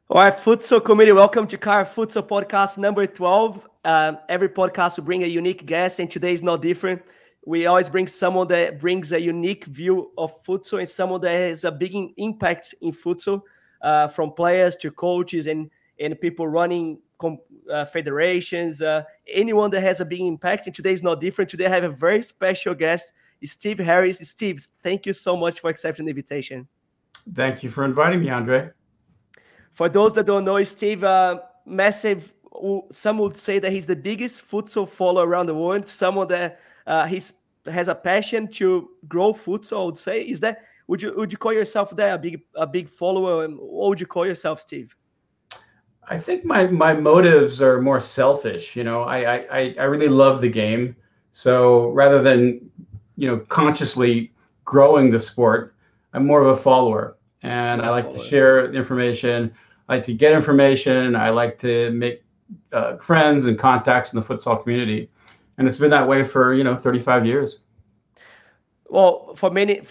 All right, Futsal community, welcome to Car Futsal podcast number 12. Every podcast will bring a unique guest, and today is no different. We always bring someone that brings a unique view of futsal and someone that has a big impact in futsal, from players to coaches and people running federations, anyone that has a big impact. And today is no different. Today I have a very special guest, Steve Harris. Steve, thank you so much for accepting the invitation. Thank you for inviting me, Andre. For those that don't know, Steve, massive. Some would say that he's the biggest futsal follower around the world. Someone that has a passion to grow futsal. I would say, is that would you call yourself that a big follower? What would you call yourself, Steve? I think my motives are more selfish. I really love the game. So rather than consciously growing the sport, I'm more of a follower. And I like to share information. I like to get information. I like to make friends and contacts in the futsal community, and it's been that way for 35 years. Well, for many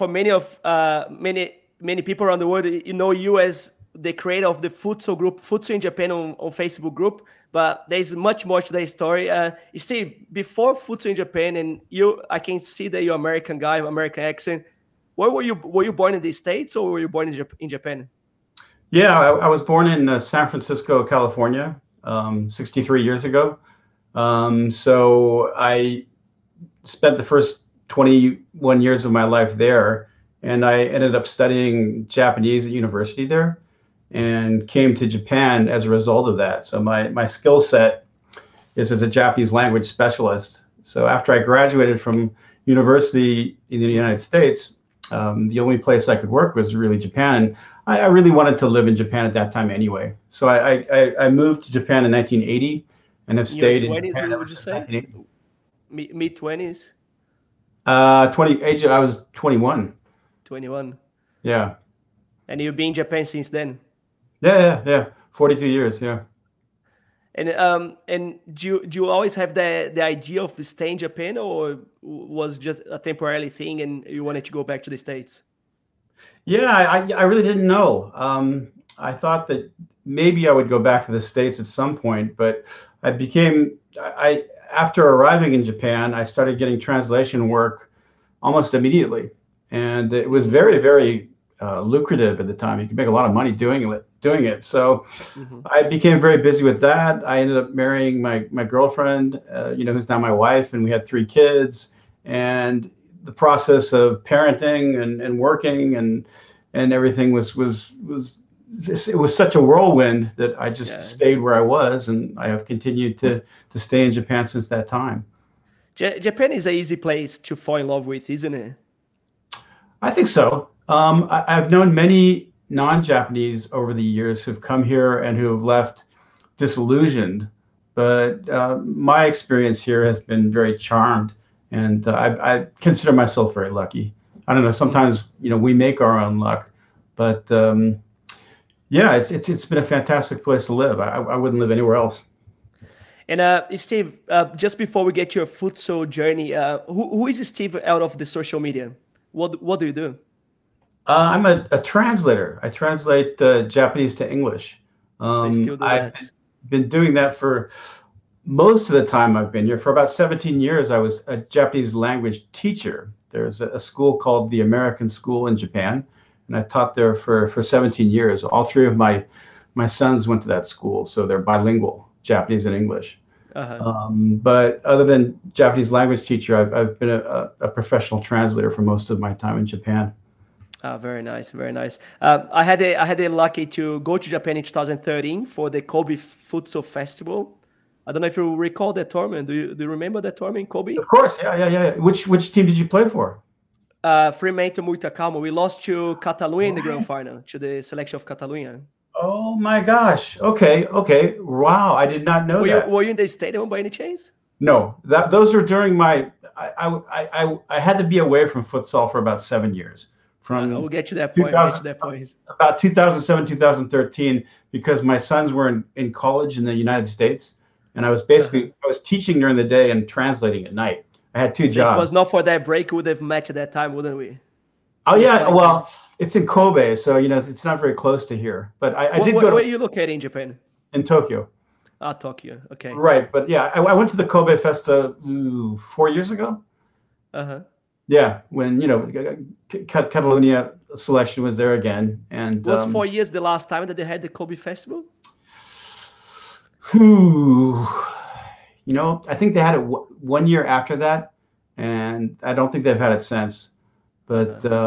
people around the world, you as the creator of the futsal group, Futsal in Japan on Facebook group. But there's much more to the story. Steve, before Futsal in Japan, and I can see that you're American guy, American accent. Where were you? Were you born in the States or were you born in Japan? Yeah, I was born in San Francisco, California, 63 years ago. So I spent the first 21 years of my life there, and I ended up studying Japanese at university there and came to Japan as a result of that. So my skill set is as a Japanese language specialist. So after I graduated from university in the United States, the only place I could work was really Japan. I really wanted to live in Japan at that time anyway. So I moved to Japan in 1980 and have stayed in Japan. Would you say? Mid-20s? 20 age. I was 21. 21. Yeah. And you've been in Japan since then? Yeah. 42 years. Yeah. And do you always have the idea of staying in Japan, or was just a temporary thing and you wanted to go back to the States? Yeah, I really didn't know. I thought that maybe I would go back to the States at some point, but after arriving in Japan, I started getting translation work almost immediately, and it was very, very lucrative at the time. You could make a lot of money doing it. So I became very busy with that. I ended up marrying my girlfriend, who's now my wife, and we had 3 kids. And the process of parenting and working and everything was it was such a whirlwind that I just stayed where I was, and I have continued to stay in Japan since that time. Japan is an easy place to fall in love with, isn't it? I think so. I've known many non-Japanese over the years who've come here and who have left disillusioned, but my experience here has been very charmed, and I consider myself very lucky. I don't know, sometimes we make our own luck, but it's been a fantastic place to live. I wouldn't live anywhere else. And Steve, just before we get to your futsal journey, who is Steve out of the social media? What do you do? I'm a translator. I translate Japanese to English. So you still do I've that? been doing that for most of the time I've been here. For about 17 years, I was a Japanese language teacher. There's a school called the American School in Japan, and I taught there for 17 years. All 3 of my sons went to that school, so they're bilingual, Japanese and English. But other than Japanese language teacher, I've been a professional translator for most of my time in Japan. Very nice, very nice. I had the lucky to go to Japan in 2013 for the Kobe Futsal Festival. I don't know if you recall that tournament. Do you remember that tournament, Kobe? Of course, yeah. Which team did you play for? Fremantle Muita Calma. We lost to Catalunya in the grand final, to the selection of Catalunya. Oh my gosh. Okay. Wow, I did not know that. Were you in the stadium by any chance? No, those are during my. I had to be away from futsal for about 7 years. We'll get to that point. About 2007, 2013, because my sons were in college in the United States, and I was teaching during the day and translating at night. I had 2 jobs. If it was not for that break, we would have matched at that time, wouldn't we? Oh yeah, well, It's in Kobe, so it's not very close to here. But I did go Where to you located in Japan? in Tokyo. Ah, Tokyo. Okay. Right, but yeah, I went to the Kobe Festa 4 years ago. Uh-huh. Yeah, when Catalonia selection was there again, and Was 4 years the last time that they had the Kobe Festival? whew, I think they had it 1 year after that, and I don't think they've had it since. But Uh-huh.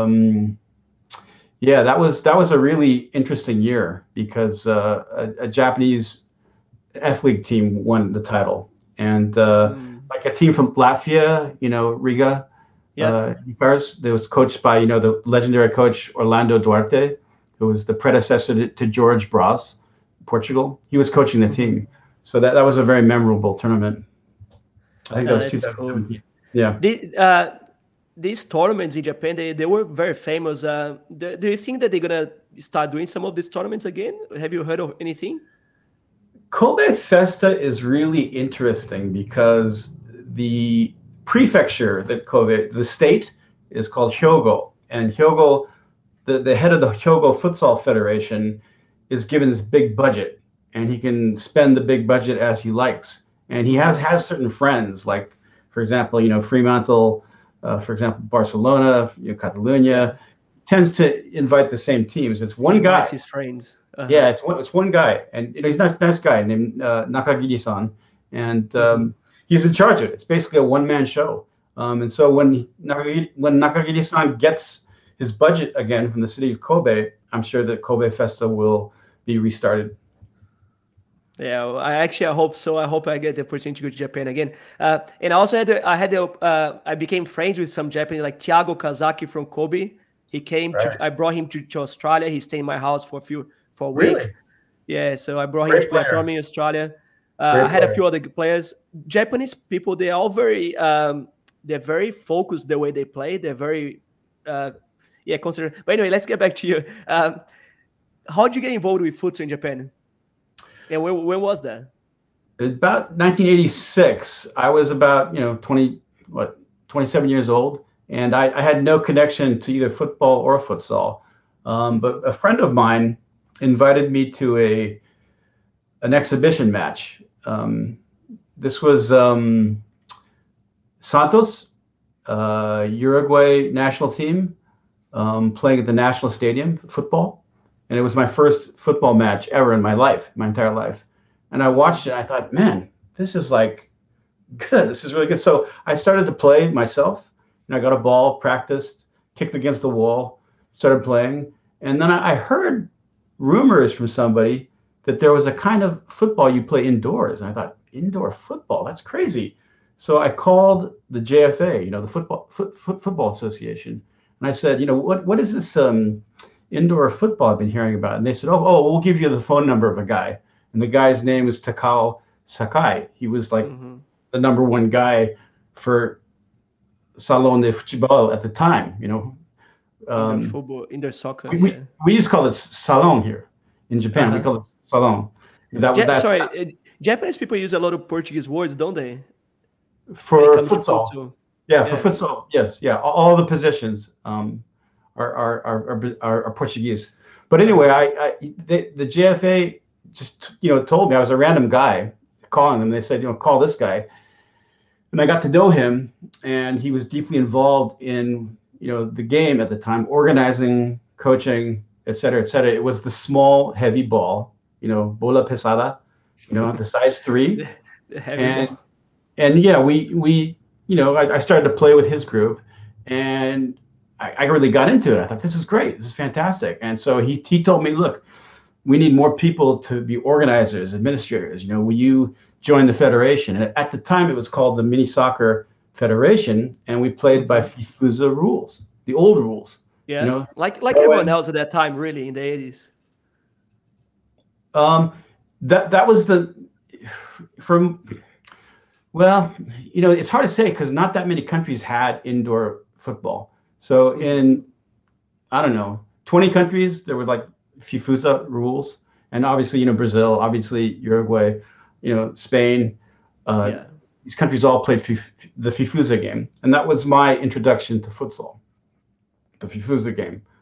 yeah, that was a really interesting year because a Japanese F League team won the title, and Mm. like a team from Latvia, Riga, Yeah. Jukars, that was coached by the legendary coach Orlando Duarte, who was the predecessor to George Braz, Portugal. He was coaching the Hmm. team, so that was a very memorable tournament. I think that was That's cool. 2017. Yeah. The, these tournaments in Japan, they were very famous. Do you think that they're gonna start doing some of these tournaments again? Have you heard of anything? Kobe Festa is really interesting because the prefecture that Kobe, the state, is called Hyogo, and Hyogo, the head of the Hyogo Futsal Federation, is given this big budget, and he can spend the big budget as he likes. And he has Hmm. has certain friends, like for example, Fremantle, for example, Barcelona, Yeah, Catalonia, tends to invite the same teams. It's he one invites guy. his friends. Uh-huh. Yeah, it's one guy, and he's a nice guy named Nakagiri-san, and Hmm. he's in charge of it. It's basically a one-man show. And so when Nakagiri-san gets his budget again from the city of Kobe, I'm sure that Kobe Festa will be restarted. Yeah, well, I hope so. I hope I get the opportunity to go to Japan again. And I also I became friends with some Japanese, like Thiago Kazaki from Kobe. Right. I brought him to Australia. He stayed in my house for a week. Really Yeah, so I brought him to great play a player. tournament in Australia. I Great had a player. few other players. Japanese people, they're all they're very focused the way they play. They're very, yeah, consider. But anyway, let's get back to you. How did you get involved with futsal in Japan? And when was that? About 1986, I was about 27 years old, and I had no connection to either football or futsal. But Hmm. a friend of mine invited me to an exhibition match. This was Santos, Uruguay national team, playing at the national stadium football, and it was my first football match ever in my life, my entire life. And I watched it. And I thought, man, this is like good. This is really good. So I started to play myself, and I got a ball, practiced, kicked against the wall, started playing, and then I heard rumors from somebody that there was a kind of football you play indoors. And I thought, indoor football? That's crazy. So I called the JFA, the Football Association, and I said, what is this indoor football I've been hearing about? And they said, oh, we'll give you the phone number of a guy. And the guy's name is Takao Sakai. He was like Hmm. the number one guy for Salon de Futebol at the time. Um, In their soccer, we, we, yeah. we just call it Salon here in Japan. We Uh-huh. call it Salon. That's Sorry, Japanese people use a lot of Portuguese words, don't they? When it for comes to futsal. futsal, Yeah, for yeah. futsal. Yes, yeah. All the positions are Portuguese. But anyway, Uh-huh. the JFA just told me I was a random guy calling them. They said call this guy, and I got to know him, and he was deeply involved in the game at the time, organizing, coaching, et cetera, et cetera. It was the small, heavy ball, bola pesada, the size three, The heavy and ball. yeah, we I started to play with his group, and I really got into it. I thought this is great, this is fantastic, and so he told me, look, we need more people to be organizers, administrators. Will you join the federation? And at the time, it was called the Mini Soccer Federation, and we played by Hmm. FIFUSA rules, the old rules. You Yeah, know, like go everyone in. else at that time, really, in the 80s. Um, that was the from well, it's hard to say because not that many countries had indoor football. So Hmm. in I don't know 20 countries there were like FIFUSA rules, and obviously Brazil, obviously Uruguay, Spain. Uh, Yeah. these countries all played the FIFUSA game, and that was my introduction to futsal, the FIFUSA game.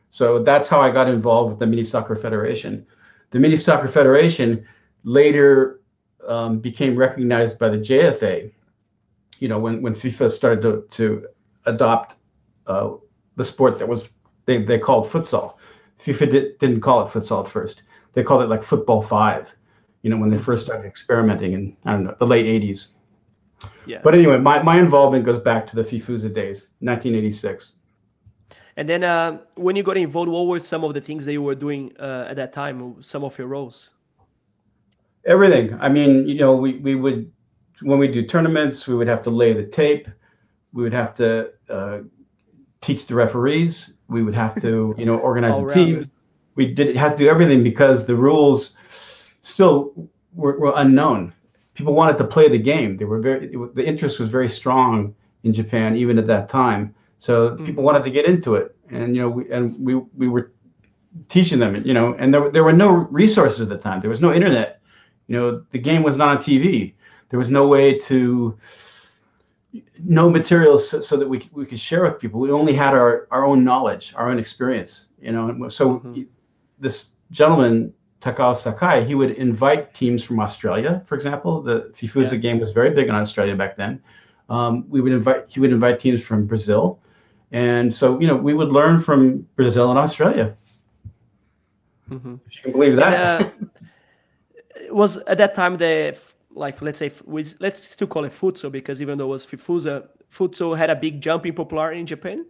So that's how I got involved with the Mini Soccer Federation. The Mini Soccer Federation later became recognized by the JFA. When FIFA started to adopt the sport that was they called futsal. FIFA didn't call it futsal at first. They called it like football 5. When they first started experimenting in, I don't know, the late 80s. Yeah. But anyway, my involvement goes back to the FIFUZA days, 1986. And then when you got involved, what were some of the things that you were doing at that time, some of your roles? Everything. I mean, we would, when we do tournaments, we would have to lay the tape. We would have to teach the referees. We would have to, organize the teams. We had to do everything because the rules still were unknown. People wanted to play the game. The interest was very strong in Japan, even at that time. So people wanted to get into it, and we were teaching them, and there were no resources at the time. There was no internet. The game was not on TV. There was no way to no materials so that we could share with people. We only had our own knowledge, our own experience. So this gentleman, Takao Sakai, he would invite teams from Australia, for example. The FIFUZA game was very big in Australia back then. He would invite teams from Brazil. And so, we would learn from Brazil and Australia. If you can believe that. Was at that time let's say, let's still call it futsal, because even though it was FIFUZA, futsal had a big jump in popularity in Japan?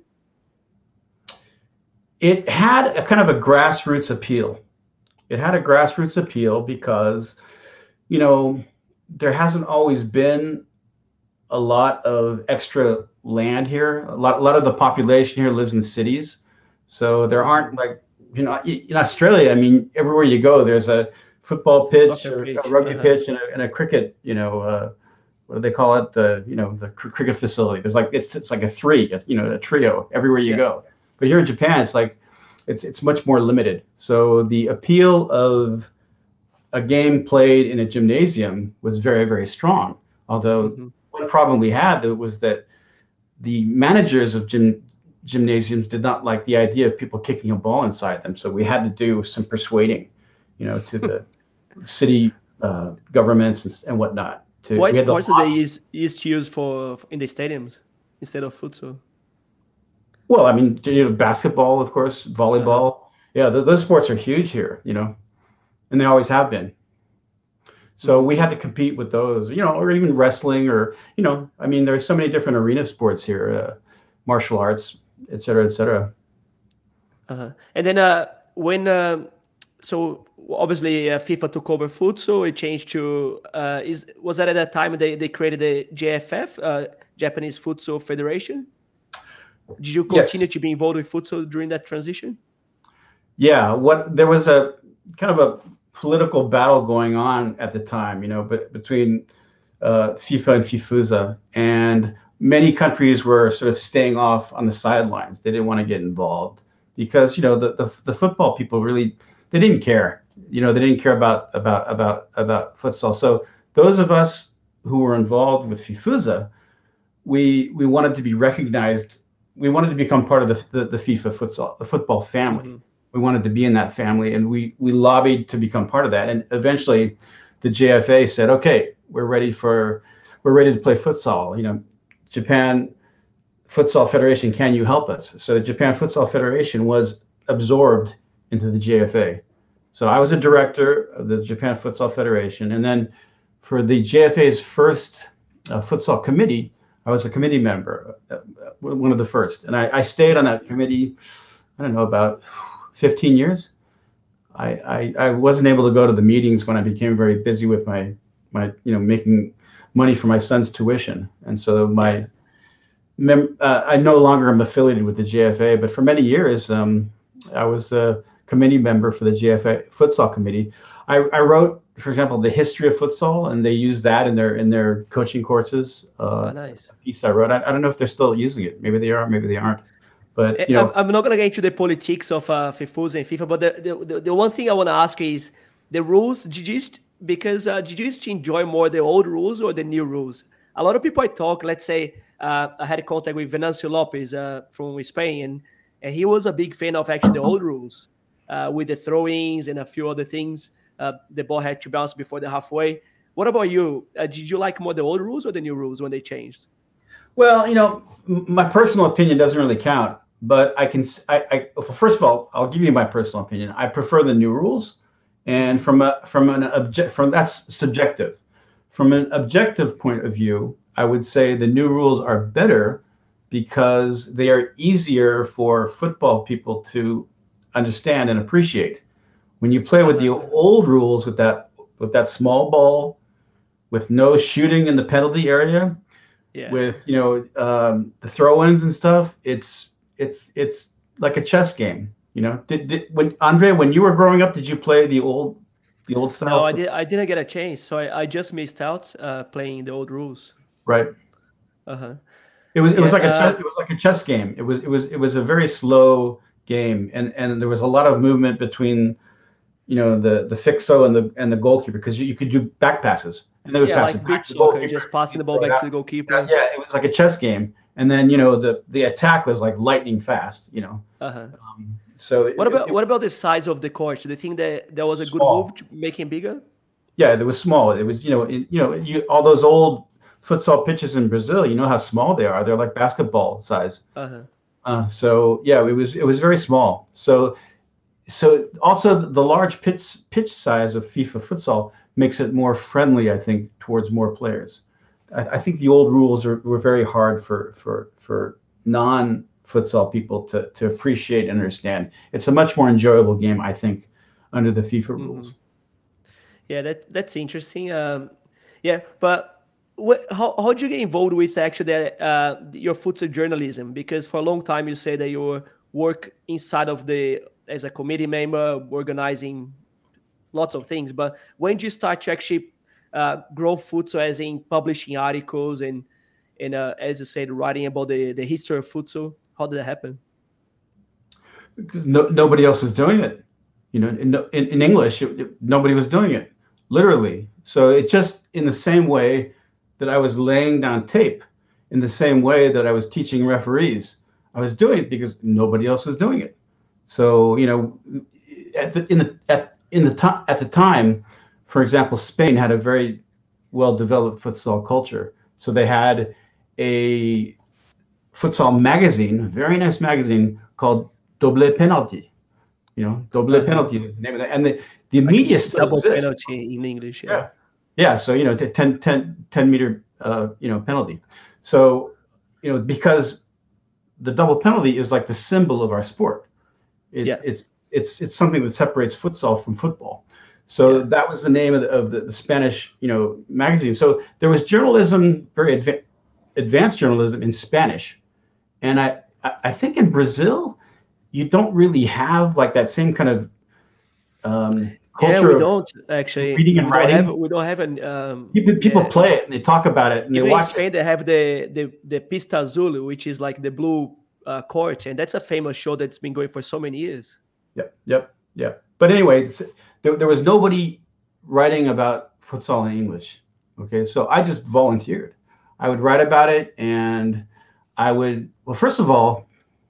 It had a kind of a grassroots appeal. It had a grassroots appeal because, there hasn't always been a lot of extra land here. A lot of the population here lives in cities. So there aren't in Australia, I mean, everywhere you go, there's a football pitch or a rugby pitch and a cricket, what do they call it? The cricket facility. There's it's like a trio everywhere you go. But here in Japan, it's much more limited. So the appeal of a game played in a gymnasium was very, very strong. Although one problem we had was that the managers of gymnasiums did not like the idea of people kicking a ball inside them. So we had to do some persuading, to the city governments and whatnot. What sports do they used to use in the stadiums instead of futsal? Well, I mean, basketball, of course, volleyball. Yeah, those sports are huge here, and they always have been. So we had to compete with those, or even wrestling, or I mean, there's so many different arena sports here, martial arts, et cetera, et cetera. And then so obviously FIFA took over futsal. It changed to was that at that time they created the JFF, Japanese Futsal Federation? Did you continue to be involved with futsal during that transition? Yeah, there was a kind of a political battle going on at the time, but between FIFA and FIFUZA, and many countries were sort of staying off on the sidelines. They didn't want to get involved because the football people really, they didn't care. They didn't care about futsal. So those of us who were involved with FIFUZA, we wanted to be recognized. We wanted to become part of the FIFA futsal, the football family. We wanted to be in that family, and we lobbied to become part of that. And eventually, the JFA said, "Okay, we're ready to play futsal. Japan Futsal Federation, can you help us?" So the Japan Futsal Federation was absorbed into the JFA. So I was a director of the Japan Futsal Federation, and then for the JFA's first futsal committee, I was a committee member, one of the first, and I stayed on that committee. I don't know, about 15 years. I wasn't able to go to the meetings when I became very busy with my making money for my son's tuition, and so I no longer am affiliated with the JFA. But for many years, I was a committee member for the JFA futsal committee. I wrote, for example, the history of futsal, and they use that in their coaching courses. Nice. A piece I wrote. I don't know if they're still using it. Maybe they are. Maybe they aren't. But I'm not going to get into the politics of FIFUZA and FIFA, but the one thing I want to ask is the rules. Did you used to enjoy more the old rules or the new rules? A lot of people I talk, let's say, I had contact with Venancio Lopez from Spain, and he was a big fan of actually the old rules with the throw-ins and a few other things. The ball had to bounce before the halfway. What about you? Did you like more the old rules or the new rules when they changed? Well, my personal opinion doesn't really count, but well, first of all, I'll give you my personal opinion. I prefer the new rules, and that's subjective. From an objective point of view, I would say the new rules are better because they are easier for football people to understand and appreciate. When you play with the old rules with that small ball, with no shooting in the penalty area, with the throw-ins and stuff, it's like a chess game. When you were growing up, did you play the old style? No, I didn't get a chance, so I just missed out playing the old rules. Right. It was like a chess game. It was a very slow game, and there was a lot of movement between the fixo and the goalkeeper, because you could do back passes, and they would pass like beach soccer, just passing the ball back to the goalkeeper. Yeah, it was like a chess game, and then the attack was like lightning fast. So what about the size of the court? Do you think that was a good move to make it bigger? Yeah, it was small. It was all those old futsal pitches in Brazil. You know how small they are. They're like basketball size. So yeah, it was very small. So also the large pitch size of FIFA futsal makes it more friendly, I think, towards more players. I think the old rules were very hard for non-futsal people to appreciate and understand. It's a much more enjoyable game, I think, under the FIFA rules. Yeah, that's interesting. But how did you get involved with actually your futsal journalism? Because for a long time you said that you work inside of as a committee member, organizing lots of things. But when did you start to actually grow futsal, as in publishing articles and as you said, writing about the history of futsal? How did that happen? Because nobody else was doing it. In English, nobody was doing it, literally. So it just, in the same way that I was laying down tape, in the same way that I was teaching referees, I was doing it because nobody else was doing it. So at the time, for example, Spain had a very well developed futsal culture. So they had a futsal magazine, a very nice magazine called Doble Penalty. Doble Penalty was the name of that, and the media still double exists. Penalty in English. Yeah. So 10 meter penalty. So because the double penalty is like the symbol of our sport. It's something that separates futsal from football. So that was the name of the Spanish magazine. So there was journalism, very advanced journalism in Spanish, and I think in Brazil you don't really have like that same kind of culture. Yeah, we don't actually. Reading and writing. We don't have an. People play it and they talk about it and even they watch in Spain, it. they have the Pista Azul, which is like the blue court, and that's a famous show that's been going for so many years. Yep. But anyway, there was nobody writing about futsal in English. Okay, so I just volunteered. I would write about it, and first of all,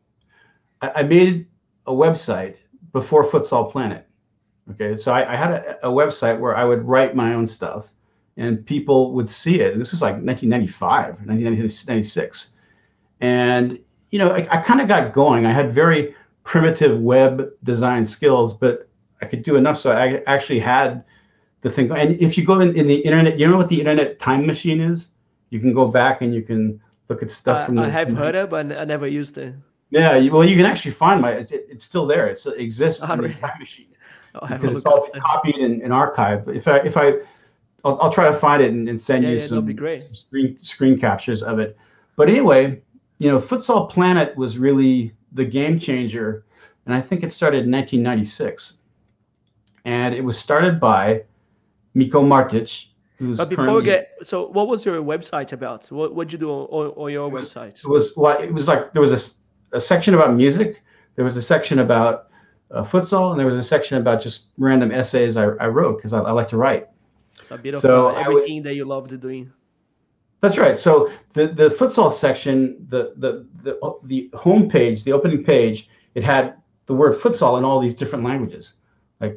I made a website before Futsal Planet. Okay, so I had a website where I would write my own stuff, and people would see it. And this was like 1995, 1996. And, I kind of got going. I had very primitive web design skills, but I could do enough. So I actually had the thing. And if you go in the internet, you know what the internet time machine is? You can go back and you can look at stuff from I have heard of, but I never used it. Yeah, you can actually find it's still there. It exists in the time machine. Because it's all been copied and archived. I'll try to find it and send you some, be great. some screen captures of it. But anyway, Futsal Planet was really the game changer, and I think it started in 1996. And it was started by Miko Martic, who's But before we so what was your website about? What did you do on your website? It was like there was a section about music, there was a section about futsal, and there was a section about just random essays I wrote because I like to write. So a bit of everything that you loved doing. That's right. So the futsal section, the home page, the opening page, it had the word futsal in all these different languages, like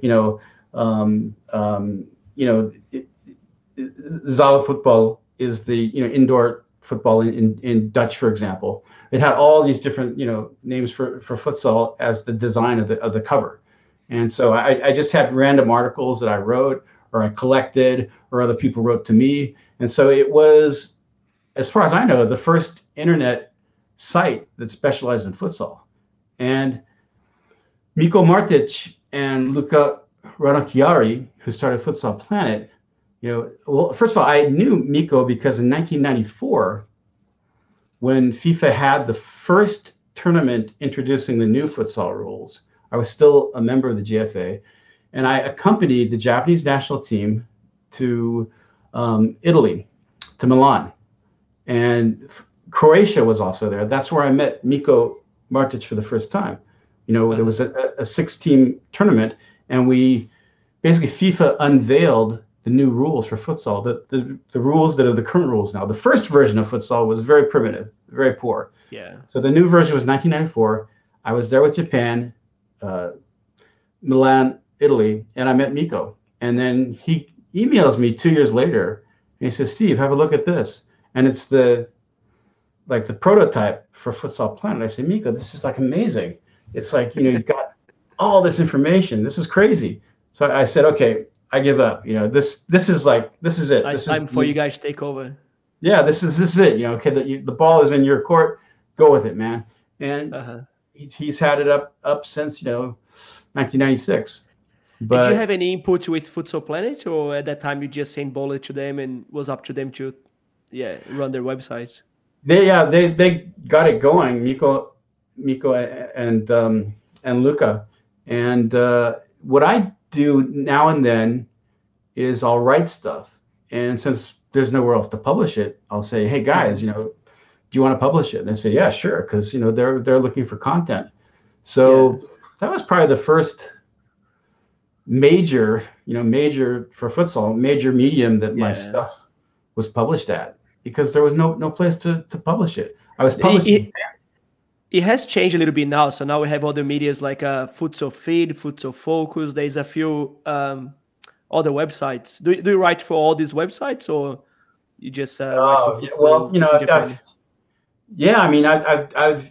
zaalvoetbal is the indoor football in Dutch, for example. It had all these different names for futsal as the design of the cover, and so I just had random articles that I wrote or I collected or other people wrote to me, and so it was, as far as I know, the first internet site that specialized in futsal. And Miko Martic and Luca Ranocchiari, who started Futsal Planet, well, first of all, I knew Miko because in 1994, when FIFA had the first tournament introducing the new futsal rules, I was still a member of the GFA, and I accompanied the Japanese national team to Italy, to Milan, and Croatia was also there. That's where I met Miko Martic for the first time. There was a 6-team tournament, and we basically FIFA unveiled the new rules for futsal, the rules that are the current rules now. The first version of futsal was very primitive, very poor. Yeah. So the new version was 1994. I was there with Japan, Milan, Italy, and I met Miko. And then he emails me 2 years later, and he says, "Steve, have a look at this." And it's the prototype for Futsal Planet. I say, "Miko, this is like amazing. It's like, you've got all this information. This is crazy." So I said, "Okay, I give up. This is it. It's time for you guys to take over." Yeah, this is it. Okay, the ball is in your court. Go with it, man. And he's had it up since 1996. But did you have any input with Futsal Planet, or at that time you just sent bullet to them and was up to them to run their websites? They got it going. Miko and Luca. And what I do now and then is I'll write stuff, and since there's nowhere else to publish it, I'll say, "Hey guys, do you want to publish it?" And they say, "Yeah, sure," because they're looking for content. So that was probably the first major for futsal, major medium that my stuff was published at, because there was no place to publish it. I was published. It has changed a little bit now. So now we have other medias like Futsal Feed, Futsal Focus. There's a few other websites. Do you write for all these websites, or you just write for Futsal? Well, I've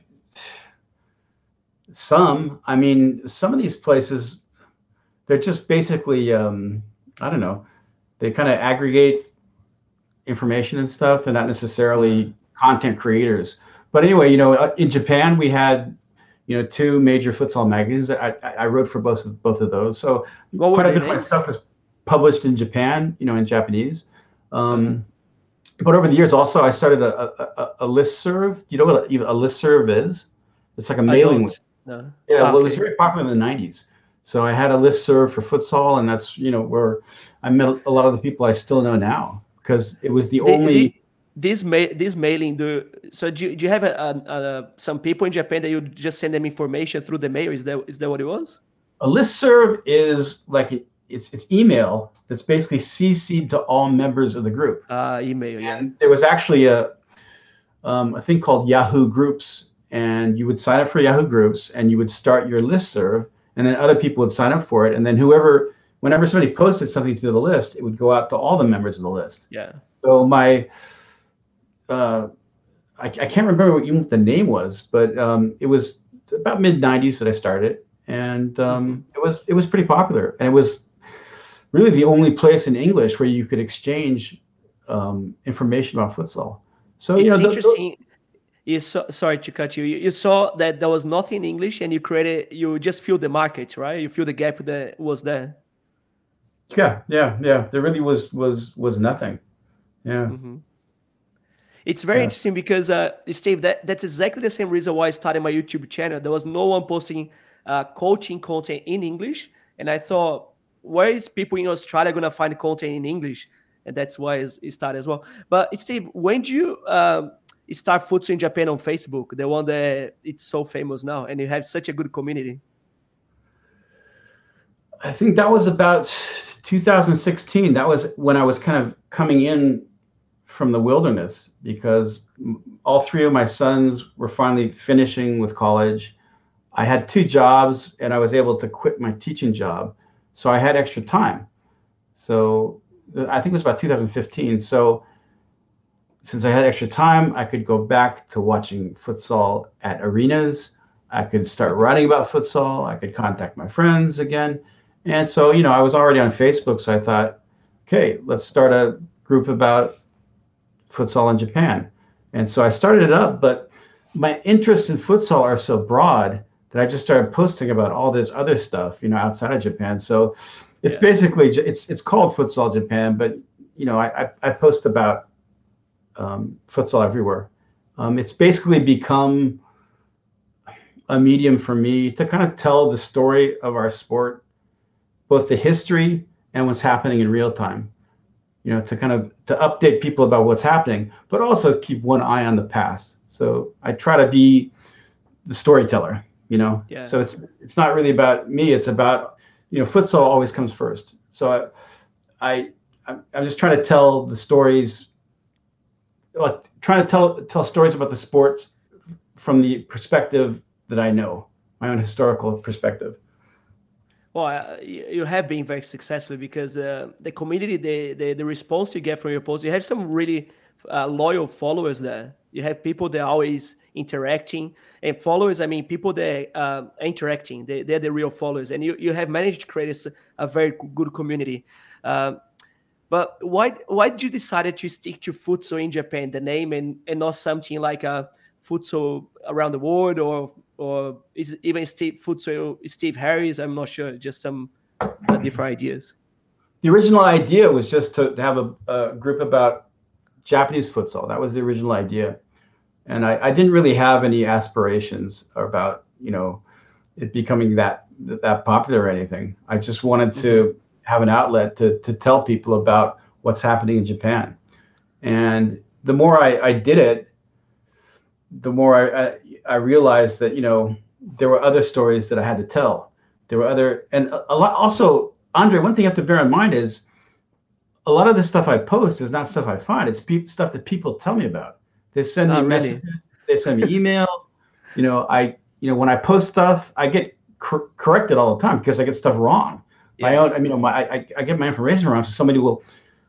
some. I mean, some of these places, they're just basically I don't know. They kind of aggregate information and stuff. They're not necessarily content creators. But anyway, in Japan we had, 2 major futsal magazines. I wrote for both of those. So quite a bit of my stuff was published in Japan, in Japanese. But over the years, also I started a listserv. You know what a listserv is? It's like a mailing list. No. Yeah, well, it was very popular in the 90s. So I had a listserv for futsal, and that's where I met a lot of the people I still know now, because it was the only. This mailing, do you have some people in Japan that you just send them information through the mail? Is that what it was? A listserv is like it's email that's basically CC'd to all members of the group. Email, yeah. And there was actually a thing called Yahoo Groups, and you would sign up for Yahoo Groups, and you would start your listserv, and then other people would sign up for it, and then whenever somebody posted something to the list, it would go out to all the members of the list. Yeah. So I can't remember what the name was, but it was about mid-90s that I started, and it was pretty popular, and it was really the only place in English where you could exchange information about futsal. So it's interesting. Sorry to cut you. You saw that there was nothing in English, and you just filled the market, right? You filled the gap that was there. Yeah. There really was nothing. Yeah. Mm-hmm. It's very interesting because, Steve, that's exactly the same reason why I started my YouTube channel. There was no one posting coaching content in English. And I thought, where is people in Australia going to find content in English? And that's why it started as well. But Steve, when did you start Futsal in Japan on Facebook, the one that it's so famous now, and you have such a good community? I think that was about 2016. That was when I was kind of coming in from the wilderness, because all 3 of my sons were finally finishing with college. I had two jobs and I was able to quit my teaching job. So I had extra time. So I think it was about 2015. So since I had extra time, I could go back to watching futsal at arenas. I could start writing about futsal. I could contact my friends again. And so, I was already on Facebook. So I thought, okay, let's start a group about futsal in Japan. And so I started it up, but my interests in futsal are so broad that I just started posting about all this other stuff, outside of Japan. So it's basically, it's called Futsal Japan, but, I post about futsal everywhere. It's basically become a medium for me to kind of tell the story of our sport, both the history and what's happening in real time. To kind of to update people about what's happening, but also keep one eye on the past. So I try to be the storyteller. Yeah. So it's not really about me. It's about futsal always comes first. So I'm just trying to tell the stories, like trying to tell stories about the sports from the perspective that I know, my own historical perspective. Well, you have been very successful because the community, the response you get from your posts, you have some really loyal followers there. You have people that are always interacting, and followers, I mean, people that are interacting, they're the real followers, and you have managed to create a very good community. Uh, but why did you decide to stick to futsal in Japan, the name, and not something like a futsal around the world, or is it even futsal Steve Harris? I'm not sure. Just some different ideas. The original idea was just to have a group about Japanese futsal. That was the original idea. And I didn't really have any aspirations about, it becoming that popular or anything. I just wanted to have an outlet to tell people about what's happening in Japan. And the more I did it, the more I realized that, there were other stories that I had to tell. There were and a lot also, Andre, one thing you have to bear in mind is a lot of the stuff I post is not stuff I find. It's stuff that people tell me about. They send me messages. They send me email. When I post stuff, I get corrected all the time because I get stuff wrong. Yes. I get my information wrong. So somebody will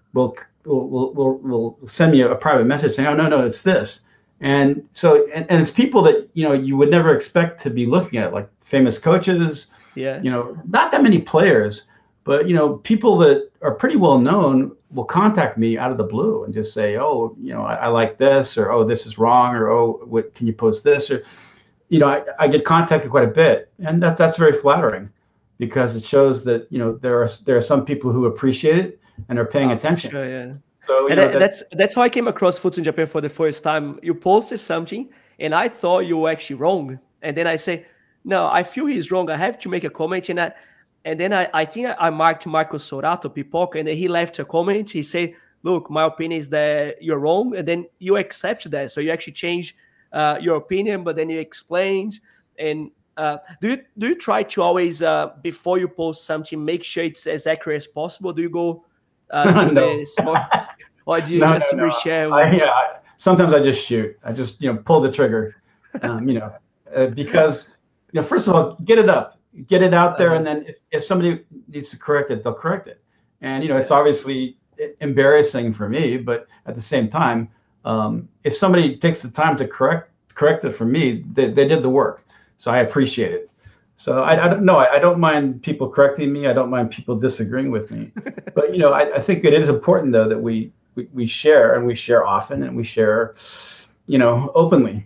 send me a private message saying, "Oh, no, it's this." And so, and it's people that, you would never expect to be looking at, like famous coaches, not that many players, but, people that are pretty well known will contact me out of the blue and just say, "Oh, I like this," or, "Oh, this is wrong," or, "Oh, what can you post this?" Or, I get contacted quite a bit, and that's very flattering because it shows that, there are some people who appreciate it and are paying attention. Sure, yeah. So, and that's how I came across Futsal in Japan for the first time. You posted something, and I thought you were actually wrong. And then I say, "No, I feel he's wrong. I have to make a comment." And then I think I marked Marco Sorato, Pipoca, and then he left a comment. He said, "Look, my opinion is that you're wrong." And then you accept that. So you actually change your opinion, but then you explained. And do you try to always, before you post something, make sure it's as accurate as possible? Do you go to the source, or do you just reshare? Sometimes I just shoot. I just pull the trigger, because first of all, get it out there, and then if somebody needs to correct it, they'll correct it. And it's obviously embarrassing for me, but at the same time, if somebody takes the time to correct it for me, they did the work, so I appreciate it. So I don't know. I don't mind people correcting me. I don't mind people disagreeing with me. But I think it is important though that we share, and we share often, and we share, openly.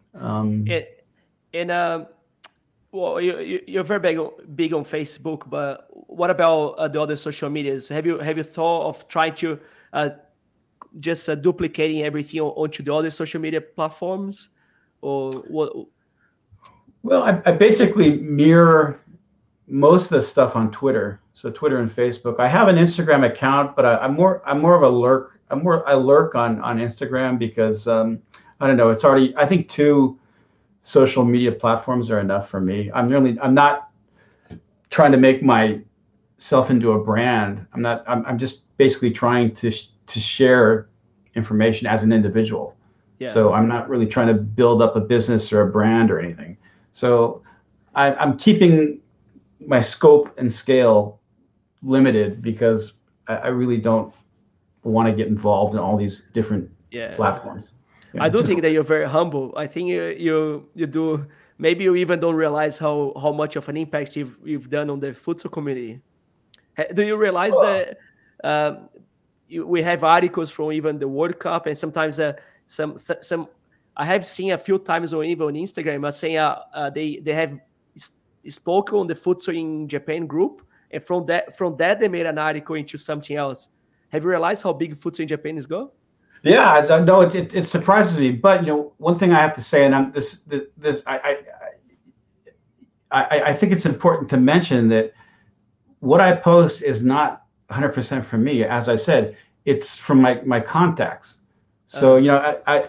Well, you're very big on Facebook, but what about the other social medias? Have you thought of trying to just duplicating everything onto the other social media platforms, or what? Well, I basically mirror most of the stuff on Twitter, so Twitter and Facebook. I have an Instagram account, but I'm more of a lurk. I lurk on Instagram because I don't know. It's already, I think, 2 social media platforms are enough for me. I'm not trying to make myself into a brand. I'm just basically trying to share information as an individual. Yeah. So I'm not really trying to build up a business or a brand or anything. So I'm keeping my scope and scale limited because I really don't want to get involved in all these different Yeah. platforms. I do Just think that you're very humble. I think you do. Maybe you even don't realize how much of an impact you've done on the futsal community. Do you realize that um, we have articles from even the World Cup, and sometimes some I have seen a few times on even on Instagram saying they have spoken on the futsal in Japan group, and from that they made an article into something else. Have you realized how big futsal in Japan is go? yeah, I know it surprises me, but one thing I have to say, and I think it's important to mention that what I post is not 100% from me. As I said, it's from my contacts. So Uh-huh.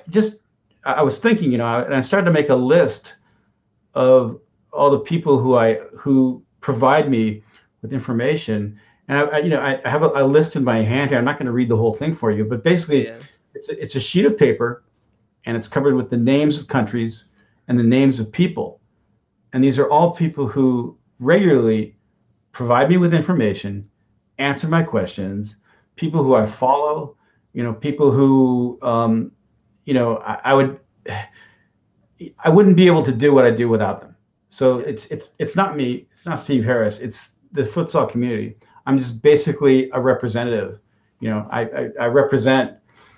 I was thinking, and I started to make a list of all the people who provide me with information. And I have a list in my hand here. I'm not going to read the whole thing for you, but basically, Yeah. it's a sheet of paper, and it's covered with the names of countries and the names of people. And these are all people who regularly provide me with information, answer my questions, people who I follow, people who, I would, I wouldn't be able to do what I do without them. So Yeah. it's not me, it's not Steve Harris, it's the futsal community. I'm just basically a representative. I represent,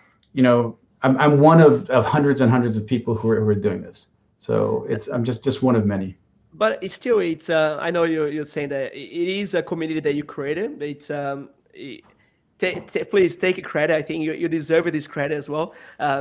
I'm one of hundreds and hundreds of people who are doing this. So I'm just one of many. But it's still, it's. I know you're saying that it is a community that you created. It's please take credit. I think you deserve this credit as well.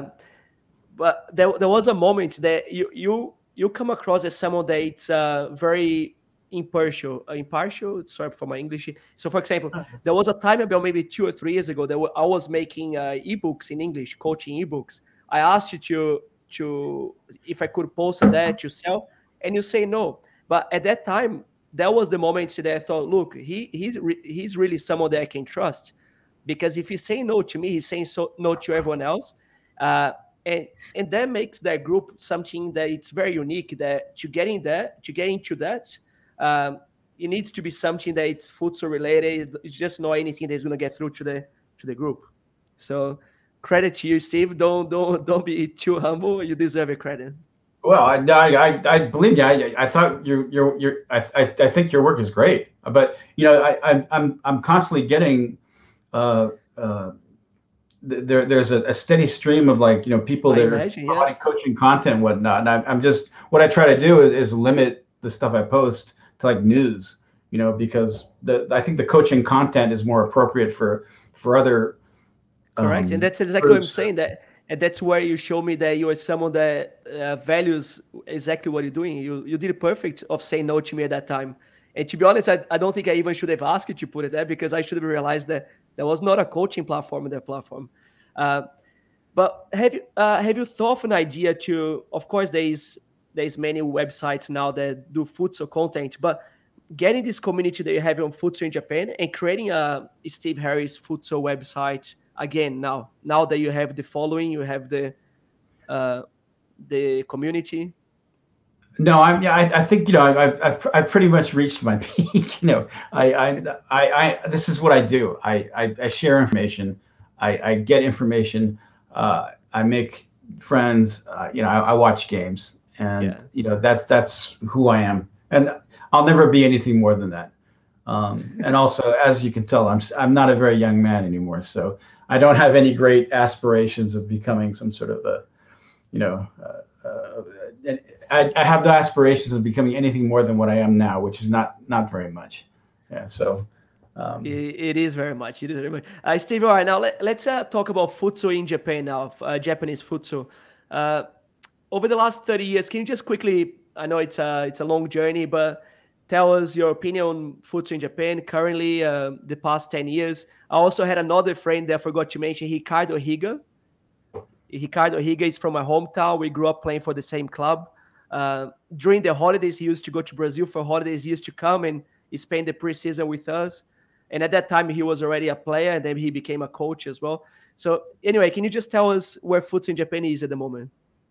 But there was a moment that you come across as someone that it's very impartial. Impartial. Sorry for my English. So, for example, there was a time about maybe 2 or 3 years ago that I was making ebooks in English, coaching ebooks. I asked you to if I could post on that to sell, and you say no. But at that time, that was the moment that I thought, look, he's really someone that I can trust, because if he's saying no to me, he's saying no to everyone else. Uh, and and that makes that group something that it's very unique. That to get into that, um, it needs to be something that it's futsal related. It's just not anything that's going to get through to the group. So credit to you, Steve. Don't be too humble. You deserve a credit. Well, I believe you. I thought I think your work is great, but I'm constantly getting uh, uh, there's a steady stream of people I that are imagine, yeah. providing coaching content and whatnot, and I'm just what I try to do is limit the stuff I post to news, because I think the coaching content is more appropriate for other Correct, and that's exactly what I'm groups. saying. That and that's where you show me that you are someone that values exactly what you're doing. You did it perfect of saying no to me at that time. And to be honest, I don't think I even should have asked you to put it there, because I should have realized that there was not a coaching platform in that platform. Uh, but have you thought of an idea to? Of course, there's many websites now that do futsal content, but getting this community that you have on futsal in Japan and creating a Steve Harris futsal website again now that you have the following, you have uh, the community. No, I think I've pretty much reached my peak. This is what I do. I share information. I get information. I make friends. I watch games, and Yeah. that's who I am. And I'll never be anything more than that. And also, as you can tell, I'm not a very young man anymore. So I don't have any great aspirations of becoming some sort of a you know, I have no aspirations of becoming anything more than what I am now, which is not very much. Yeah. So, It is very much. It is very much. Steve, all right, now let's talk about futsal in Japan now, Japanese futsal. Uh, Over the last 30 years, can you just quickly, I know it's a long journey, but tell us your opinion on futsal in Japan currently, the past 10 years. I also had another friend that I forgot to mention, Ricardo Higa. Ricardo Higa is from my hometown. We grew up playing for the same club. During the holidays, he used to go to Brazil for holidays. He used to come and he spent the preseason with us. And at that time, he was already a player, and then he became a coach as well. So anyway, can you just tell us where futsal in Japan is at the moment?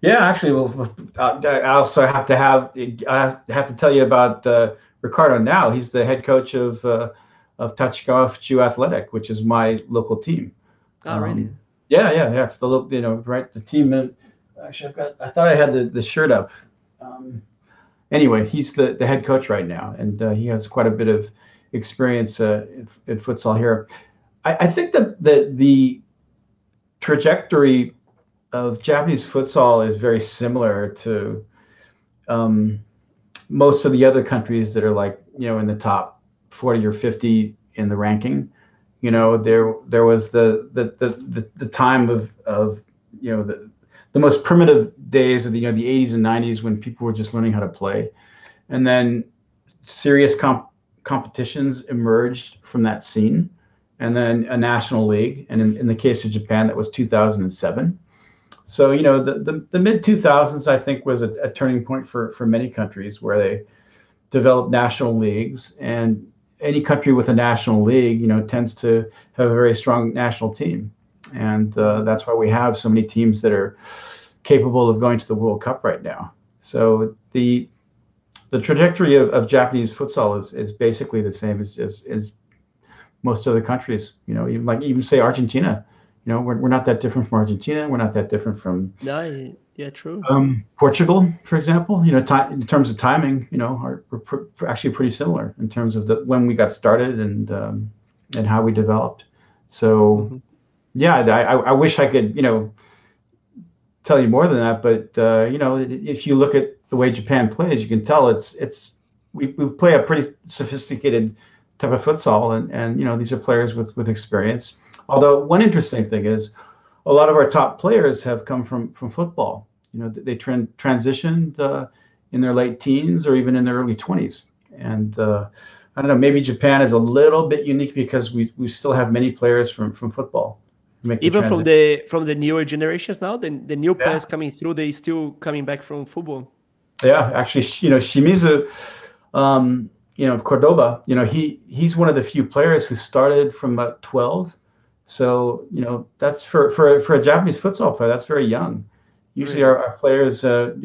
Yeah, actually, well, I also have to tell you about Ricardo now. He's the head coach of Tachikawa Athletic, which is my local team. Oh, really? Yeah. It's the little, right, the team. Actually, I thought I had the shirt up. Um, anyway, he's the head coach right now, and he has quite a bit of experience in futsal here. I think that the trajectory of Japanese futsal is very similar to um, most of the other countries that are like in the top 40 or 50 in the ranking. There was the time of the most primitive days of the 80s and 90s when people were just learning how to play, and then serious competitions emerged from that scene, and then a national league, and in the case of Japan that was 2007. So the mid 2000s I think was a turning point for many countries where they developed national leagues, and any country with a national league tends to have a very strong national team, and that's why we have so many teams that are capable of going to the World Cup right now. So the trajectory of Japanese futsal is basically the same as most other countries. Even say Argentina. We're not that different from Argentina. We're not that different from Yeah, true. Portugal, for example. In terms of timing, we're actually pretty similar in terms of when we got started and how we developed. So Hmm. yeah, I wish I could tell you more than that, but if you look at the way Japan plays, you can tell we play a pretty sophisticated type of futsal, and these are players with experience. Although one interesting thing is a lot of our top players have come from football. They transitioned in their late teens or even in their early 20s, and I don't know, maybe Japan is a little bit unique because we still have many players from football who make the Even from transition. the newer generations now, the new Yeah. players coming through, they still coming back from football. Yeah, actually, Shimizu, of Cordoba, he's one of the few players who started from about 12. So, that's for a Japanese futsal player, that's very young. Usually, Really? our players,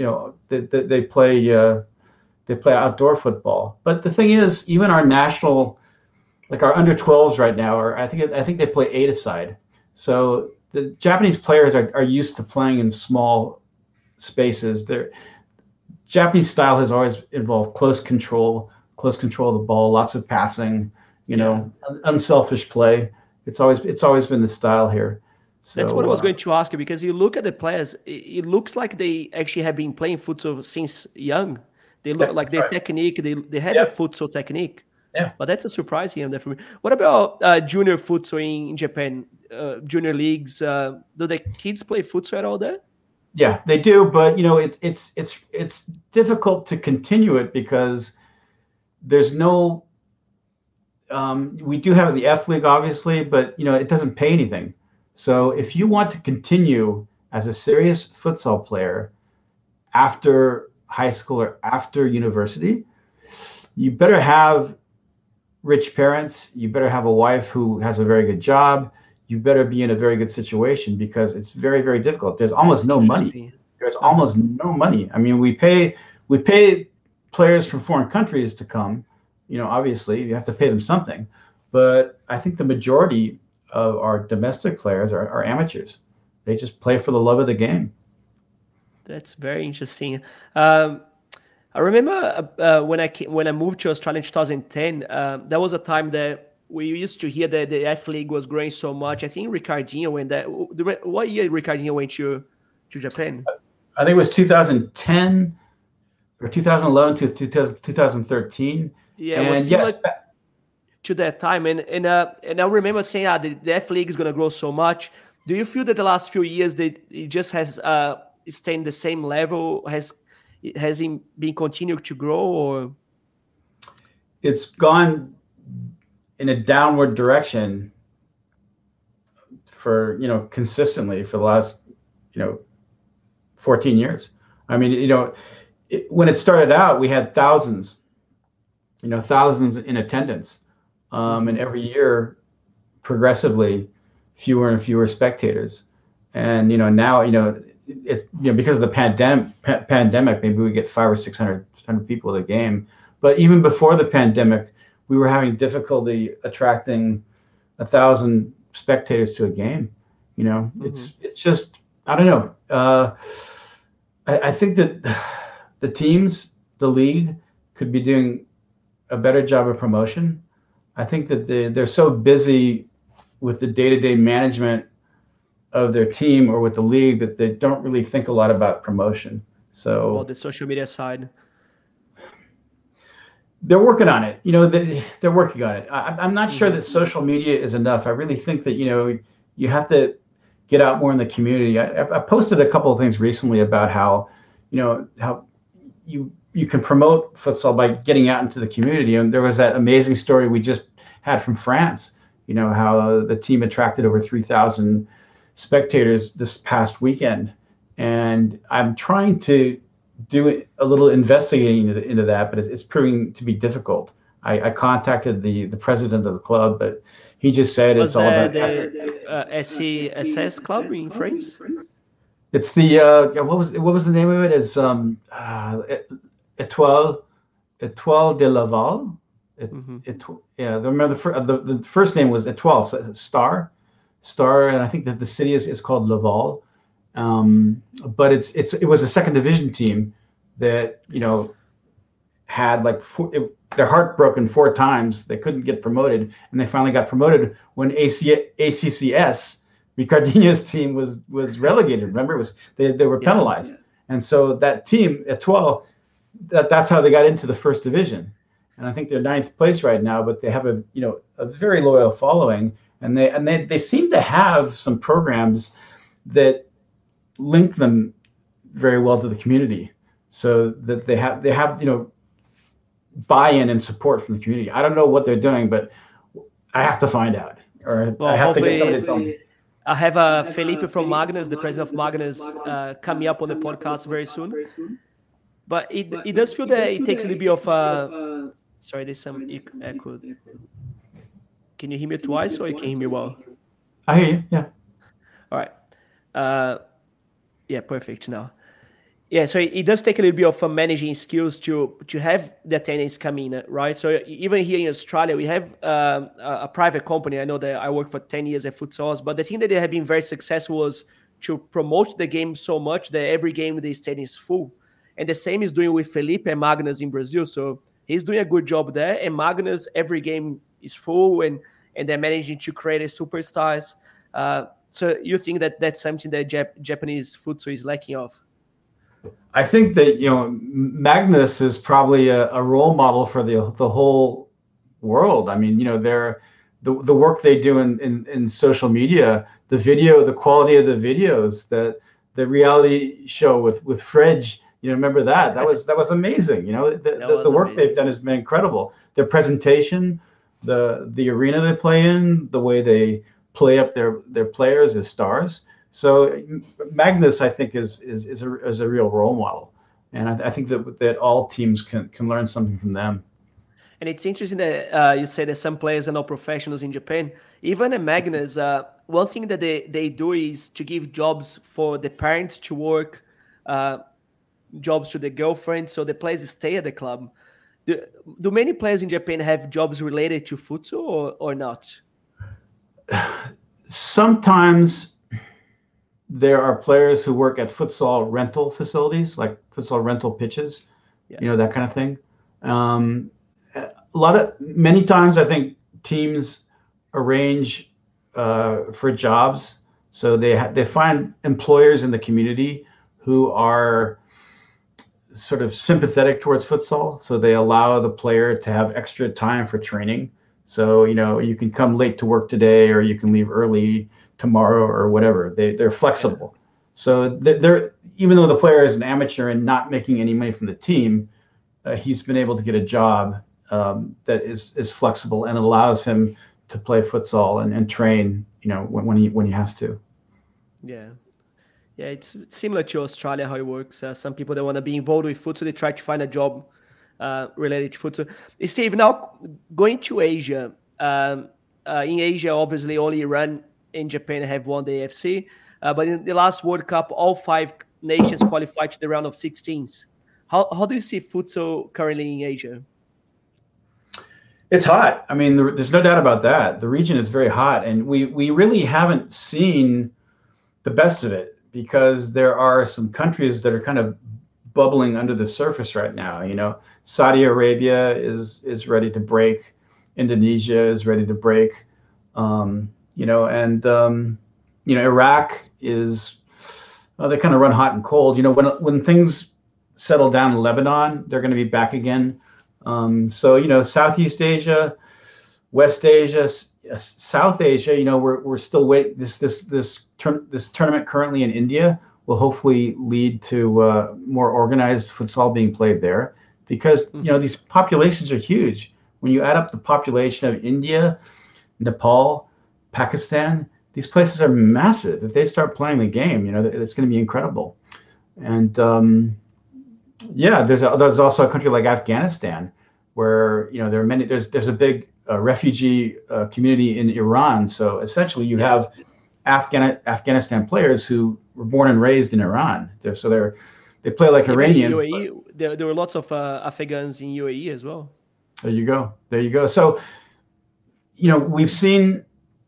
they play outdoor football. But the thing is, even our national, like our under 12s right now, or I think they play eight-a-side. So the Japanese players are used to playing in small spaces. Japanese style has always involved close control of the ball, lots of passing, Yeah. unselfish play. It's always been the style here. That's what I So was going to ask you because you look at the players, it looks like they actually have been playing futsal since young. They look yeah, like that's their right. technique, they have a Yeah, futsal technique. yeah, But that's a surprise here and there for me. What about junior futsal in Japan? Junior leagues, do the kids play futsal at all there? yeah. They do, but it's difficult to continue it because there's no. We do have the F League, obviously, but it doesn't pay anything. So Hmm. if you want to continue as a serious futsal player after high school or after university, you better have rich parents. You better have a wife who has a very good job. You better be in a very good situation because it's very, very difficult. There's almost That's no money. interesting. There's Uh-huh. almost no money. I mean, we pay players from foreign countries to come. Obviously, you have to pay them something. But I think the majority of our domestic players are amateurs. They just play for the love of the game. That's very interesting. Um, I remember when I moved to Australia in 2010. There was a time that we used to hear that the F League was growing so much. I think Ricardinho went there. What year Ricardinho went to Japan? I think it was 2010 or 2011 to 2013. Yeah, it was And similar yes, to that time. And I remember saying, the F League is gonna grow so much. Do you feel that the last few years that it just has stayed the same level? Has it been continued to grow or? it's gone in a downward direction for consistently for the last you know 14 years. I mean, when it started out, we had thousands in attendance, and Mhm. every year progressively fewer and fewer spectators. And now because of the pandemic, maybe we get 500 or 600 people at a game. But even before the pandemic, we were having difficulty attracting 1,000 spectators to a game. It's just, I don't know. I think that the teams, the league, could be doing a better job of promotion. I think that they're so busy with the day-to-day management of their team or with the league that they don't really think a lot about promotion. So about the social media side, they're working on it. They're working on it. I'm not sure that social media is enough. I really think that you have to get out more in the community. I posted a couple of things recently about how you can promote futsal by getting out into the community. And there was that amazing story we just had from France. How the team attracted over 3,000 spectators this past weekend, and I'm trying to do a little investigating into that, but it's proving to be difficult. I contacted the president of the club, but he just said it's all about effort. SCSS club in France. It's the what was the name of it? It's Étoile de Laval. Yeah, remember the first name was Étoile, so Star, and I think that the city is called Laval. But it was a second division team that had their heart broken 4 times. They couldn't get promoted, and they finally got promoted when ACCS, Ricardinho's team, was relegated. Remember, they were penalized, and so that team Étoile, that's how they got into the first division. And I think they're 9th place right now, but they have a very loyal following, and they seem to have some programs that link them very well to the community, so that they have buy-in and support from the community. I don't know what they're doing, but I have to find out, or I have to get somebody to tell me. I have Felipe from Magnus, the president of Magnus, coming up on the podcast very soon. But it does feel that it takes a little bit of sorry, there's some echo. Can you hear me twice, or you can hear me well? I hear you, yeah. All right. Yeah, perfect now. Yeah, so it does take a little bit of managing skills to have the attendance come in, right? So even here in Australia, we have a private company. I know that I worked for 10 years at Futsals, but the thing that they have been very successful was to promote the game so much that every game the stadium is full. And the same is doing with Felipe and Magnus in Brazil. So he's doing a good job there. And Magnus, every game is full, and they're managing to create superstars. So you think that that's something that Japanese futsal is lacking of? I think that Magnus is probably a role model for the whole world. I mean, they're the work they do in social media, the quality of the videos, the reality show with Fridge. Remember that? That was amazing. The work they've done has been incredible. Their presentation, the arena they play in, the way they play up their players as stars. So Magnus, I think, is a real role model, and I think that all teams can learn something from them. And it's interesting that you say that some players are not professionals in Japan. Even in Magnus, one thing that they do is to give jobs for the parents to work, jobs to the girlfriends, so the players stay at the club. Do many players in Japan have jobs related to futsal or not? Sometimes there are players who work at futsal rental facilities, like futsal rental pitches, that kind of thing. Many times I think teams arrange for jobs. So they find employers in the community who are sort of sympathetic towards futsal. So they allow the player to have extra time for training. So, you can come late to work today, or you can leave early tomorrow, or whatever. They're flexible. So they're even though the player is an amateur and not making any money from the team, he's been able to get a job that is flexible and allows him to play futsal and train, when he has to. Yeah. Yeah, it's similar to Australia, how it works. Some people that want to be involved with futsal, they try to find a job related to futsal. Steve, now going to Asia. In Asia, obviously, only Iran and Japan have won the AFC. But in the last World Cup, all 5 nations qualified to the round of 16s. How do you see futsal currently in Asia? It's hot. I mean, there's no doubt about that. The region is very hot, and we really haven't seen the best of it because there are some countries that are kind of bubbling under the surface right now. Saudi Arabia is ready to break. Indonesia is ready to break. Iraq is they kind of run hot and cold. When things settle down in Lebanon, they're going to be back again. Southeast Asia, West Asia, South Asia, we're still waiting. This tournament currently in India will hopefully lead to more organized futsal being played there, because these populations are huge. When you add up the population of India, Nepal, Pakistan, these places are massive. If they start playing the game, it's going to be incredible. And there's also a country like Afghanistan, where there are many. There's a big refugee community in Iran. So essentially, you have Afghanistan players who were born and raised in Iran. They play like Iranians. UAE, there were lots of Afghans in UAE as well. There you go. So, we've seen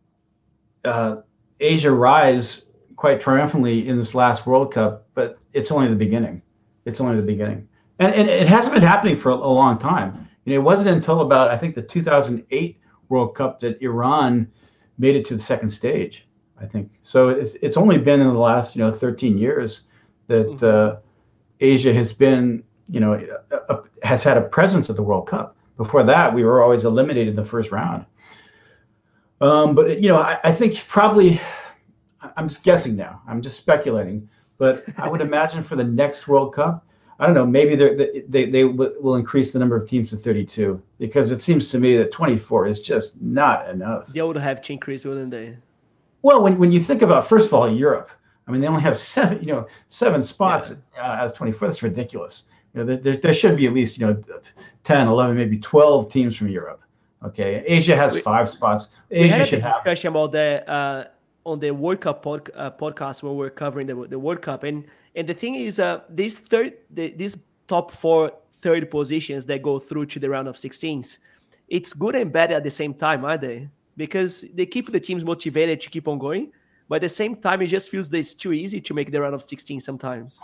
Asia rise quite triumphantly in this last World Cup, but it's only the beginning. And it hasn't been happening for a long time. It wasn't until about, I think, the 2008 World Cup that Iran made it to the second stage, I think. So it's only been in the last, 13 years that Asia has been, has had a presence at the World Cup. Before that, we were always eliminated in the first round. But I think probably, I'm just guessing now. I'm just speculating, but I would imagine for the next World Cup, I don't know, maybe they will increase the number of teams to 32, because it seems to me that 24 is just not enough. They would have to increase, wouldn't they? Well, when you think about, first of all, Europe, I mean, they only have seven spots as 24. That's ridiculous. There should be at least 10, 11, maybe 12 teams from Europe. Okay, Asia has 5 spots. Asia should have. Discussion about that on the World Cup podcast when we're covering the World Cup, and the thing is, these top 4 third positions that go through to the round of 16s, it's good and bad at the same time, aren't they? Because they keep the teams motivated to keep on going, but at the same time, it just feels that it's too easy to make the round of 16 sometimes.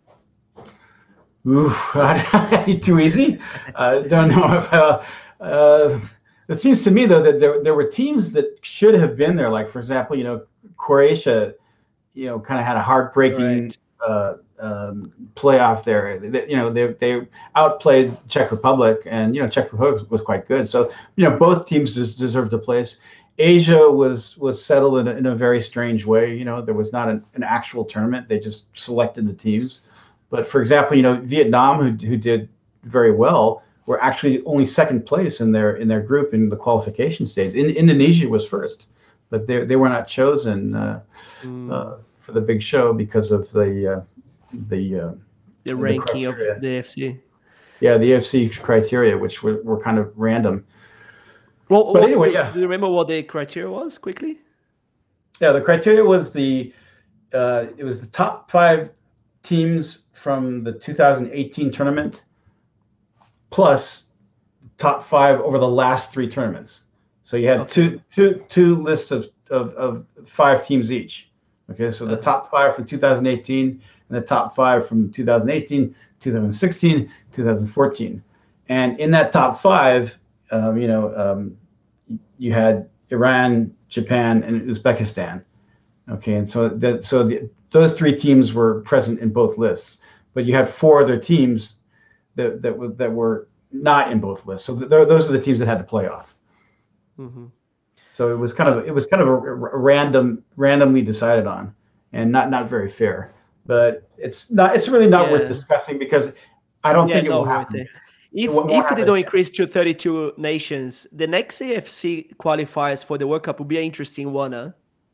Ooh, too easy? Don't know if. It seems to me, though, that there were teams that should have been there. Like, for example, Croatia, kind of had a heartbreaking playoff there. They outplayed Czech Republic, and Czech Republic was quite good. So both teams deserved a place. Asia was settled in a very strange way. There was not an actual tournament. They just selected the teams. But for example, Vietnam, who did very well, were actually only second place in their group in the qualification stage. Indonesia was first, but they were not chosen for the big show because of the ranking of the AFC. Yeah, the AFC criteria, which were kind of random. Well, but anyway, do you remember what the criteria was quickly? Yeah, the criteria was it was the top 5 teams from the 2018 tournament, plus top 5 over the last 3 tournaments. So you had two lists of 5 teams each. Okay, so the top 5 from 2018 and the top 5 from 2018, 2016, 2014. And in that top 5, you had Iran, Japan, and Uzbekistan. Okay, and so those 3 teams were present in both lists, but you had 4 other teams that were not in both lists. So those are the teams that had to play off. Mm-hmm. So it was kind of a randomly decided on, and not very fair. But it's really not worth discussing, because I don't think it will happen. If they don't increase to 32 nations, the next AFC qualifiers for the World Cup will be an interesting one, huh?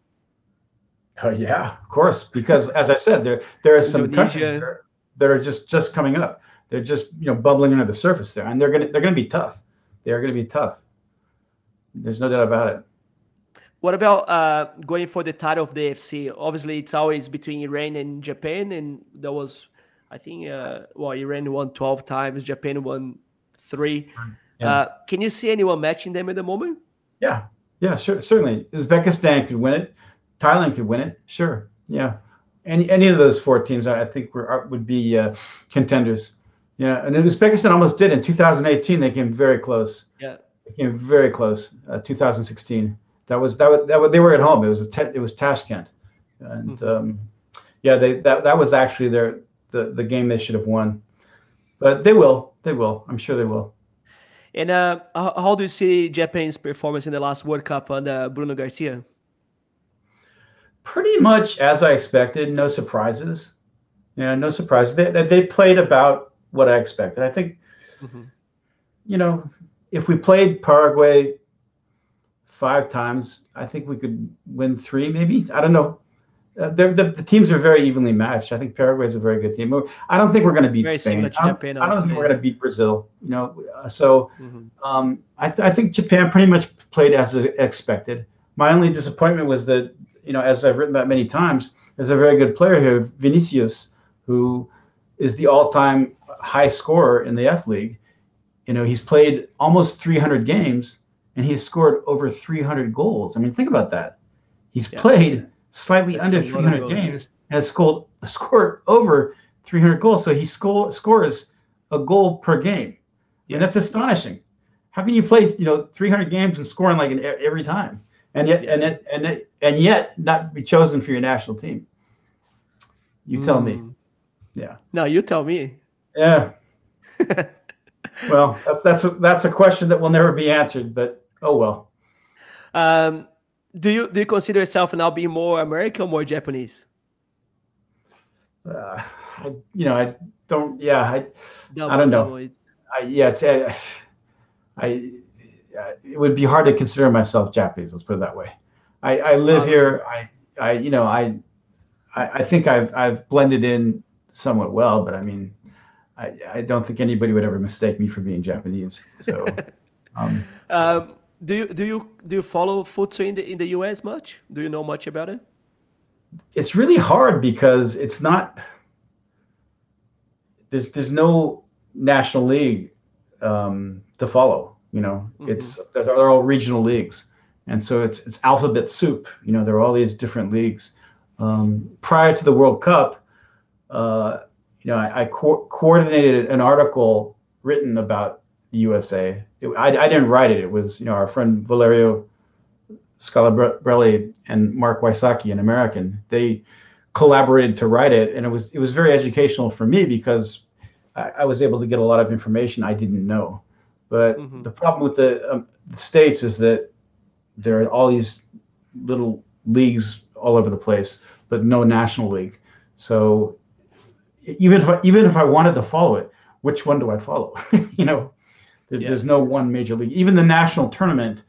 Yeah, of course, because as I said, there are some countries that are just coming up. They're just bubbling under the surface there, and they're gonna be tough. They are gonna be tough. There's no doubt about it. What about going for the title of the AFC? Obviously, it's always between Iran and Japan, and there was, I think, Iran won 12 times, Japan won 3. Yeah. Can you see anyone matching them at the moment? Yeah. Yeah. Sure. Certainly, Uzbekistan could win it. Thailand could win it. Sure. Yeah. Any of those 4 teams, I think, would be contenders. Yeah. And Uzbekistan almost did in 2018. They came very close. Yeah. They came very close. 2016. That was they were at home. It was Tashkent, and yeah, that was actually the game they should have won, but they will. I'm sure they will. And how do you see Japan's performance in the last World Cup under Bruno Garcia? Pretty much as I expected. No surprises. Yeah, no surprises. They played about what I expected. I think, if we played Paraguay 5 times, I think we could win 3, maybe. I don't know. The teams are very evenly matched. I think Paraguay is a very good team. I don't think we're going to beat Spain. I don't think we're going to beat Brazil. So I think Japan pretty much played as expected. My only disappointment was that, as I've written about many times, there's a very good player here, Vinicius, who is the all-time high scorer in the F League. He's played almost 300 games. And he's scored over 300 goals. I mean, think about that. He's played slightly under 300 games and has scored over 300 goals. So he scores a goal per game. Yeah. And that's astonishing. How can you play 300 games and scoring like every time, and yet not be chosen for your national team? You tell me. Yeah. No, you tell me. Yeah. Well, that's a question that will never be answered, but oh well. Do you consider yourself now being more American or more Japanese? I don't. Yeah, I don't know. It would be hard to consider myself Japanese. Let's put it that way. I live here. I think I've blended in somewhat well, but I mean, I don't think anybody would ever mistake me for being Japanese. So, do you follow futsal in the US much? Do you know much about it? It's really hard because it's not. There's no national league to follow. They're all regional leagues, and so it's alphabet soup. There are all these different leagues. Prior to the World Cup, I coordinated an article written about the USA. I didn't write it. It was our friend Valerio Scalabrelli and Mark Wysocki, an American. They collaborated to write it, and it was very educational for me because I was able to get a lot of information I didn't know. But the problem with the States is that there are all these little leagues all over the place, but no national league. So even if I wanted to follow it, which one do I follow? There's no one major league. Even the national tournament,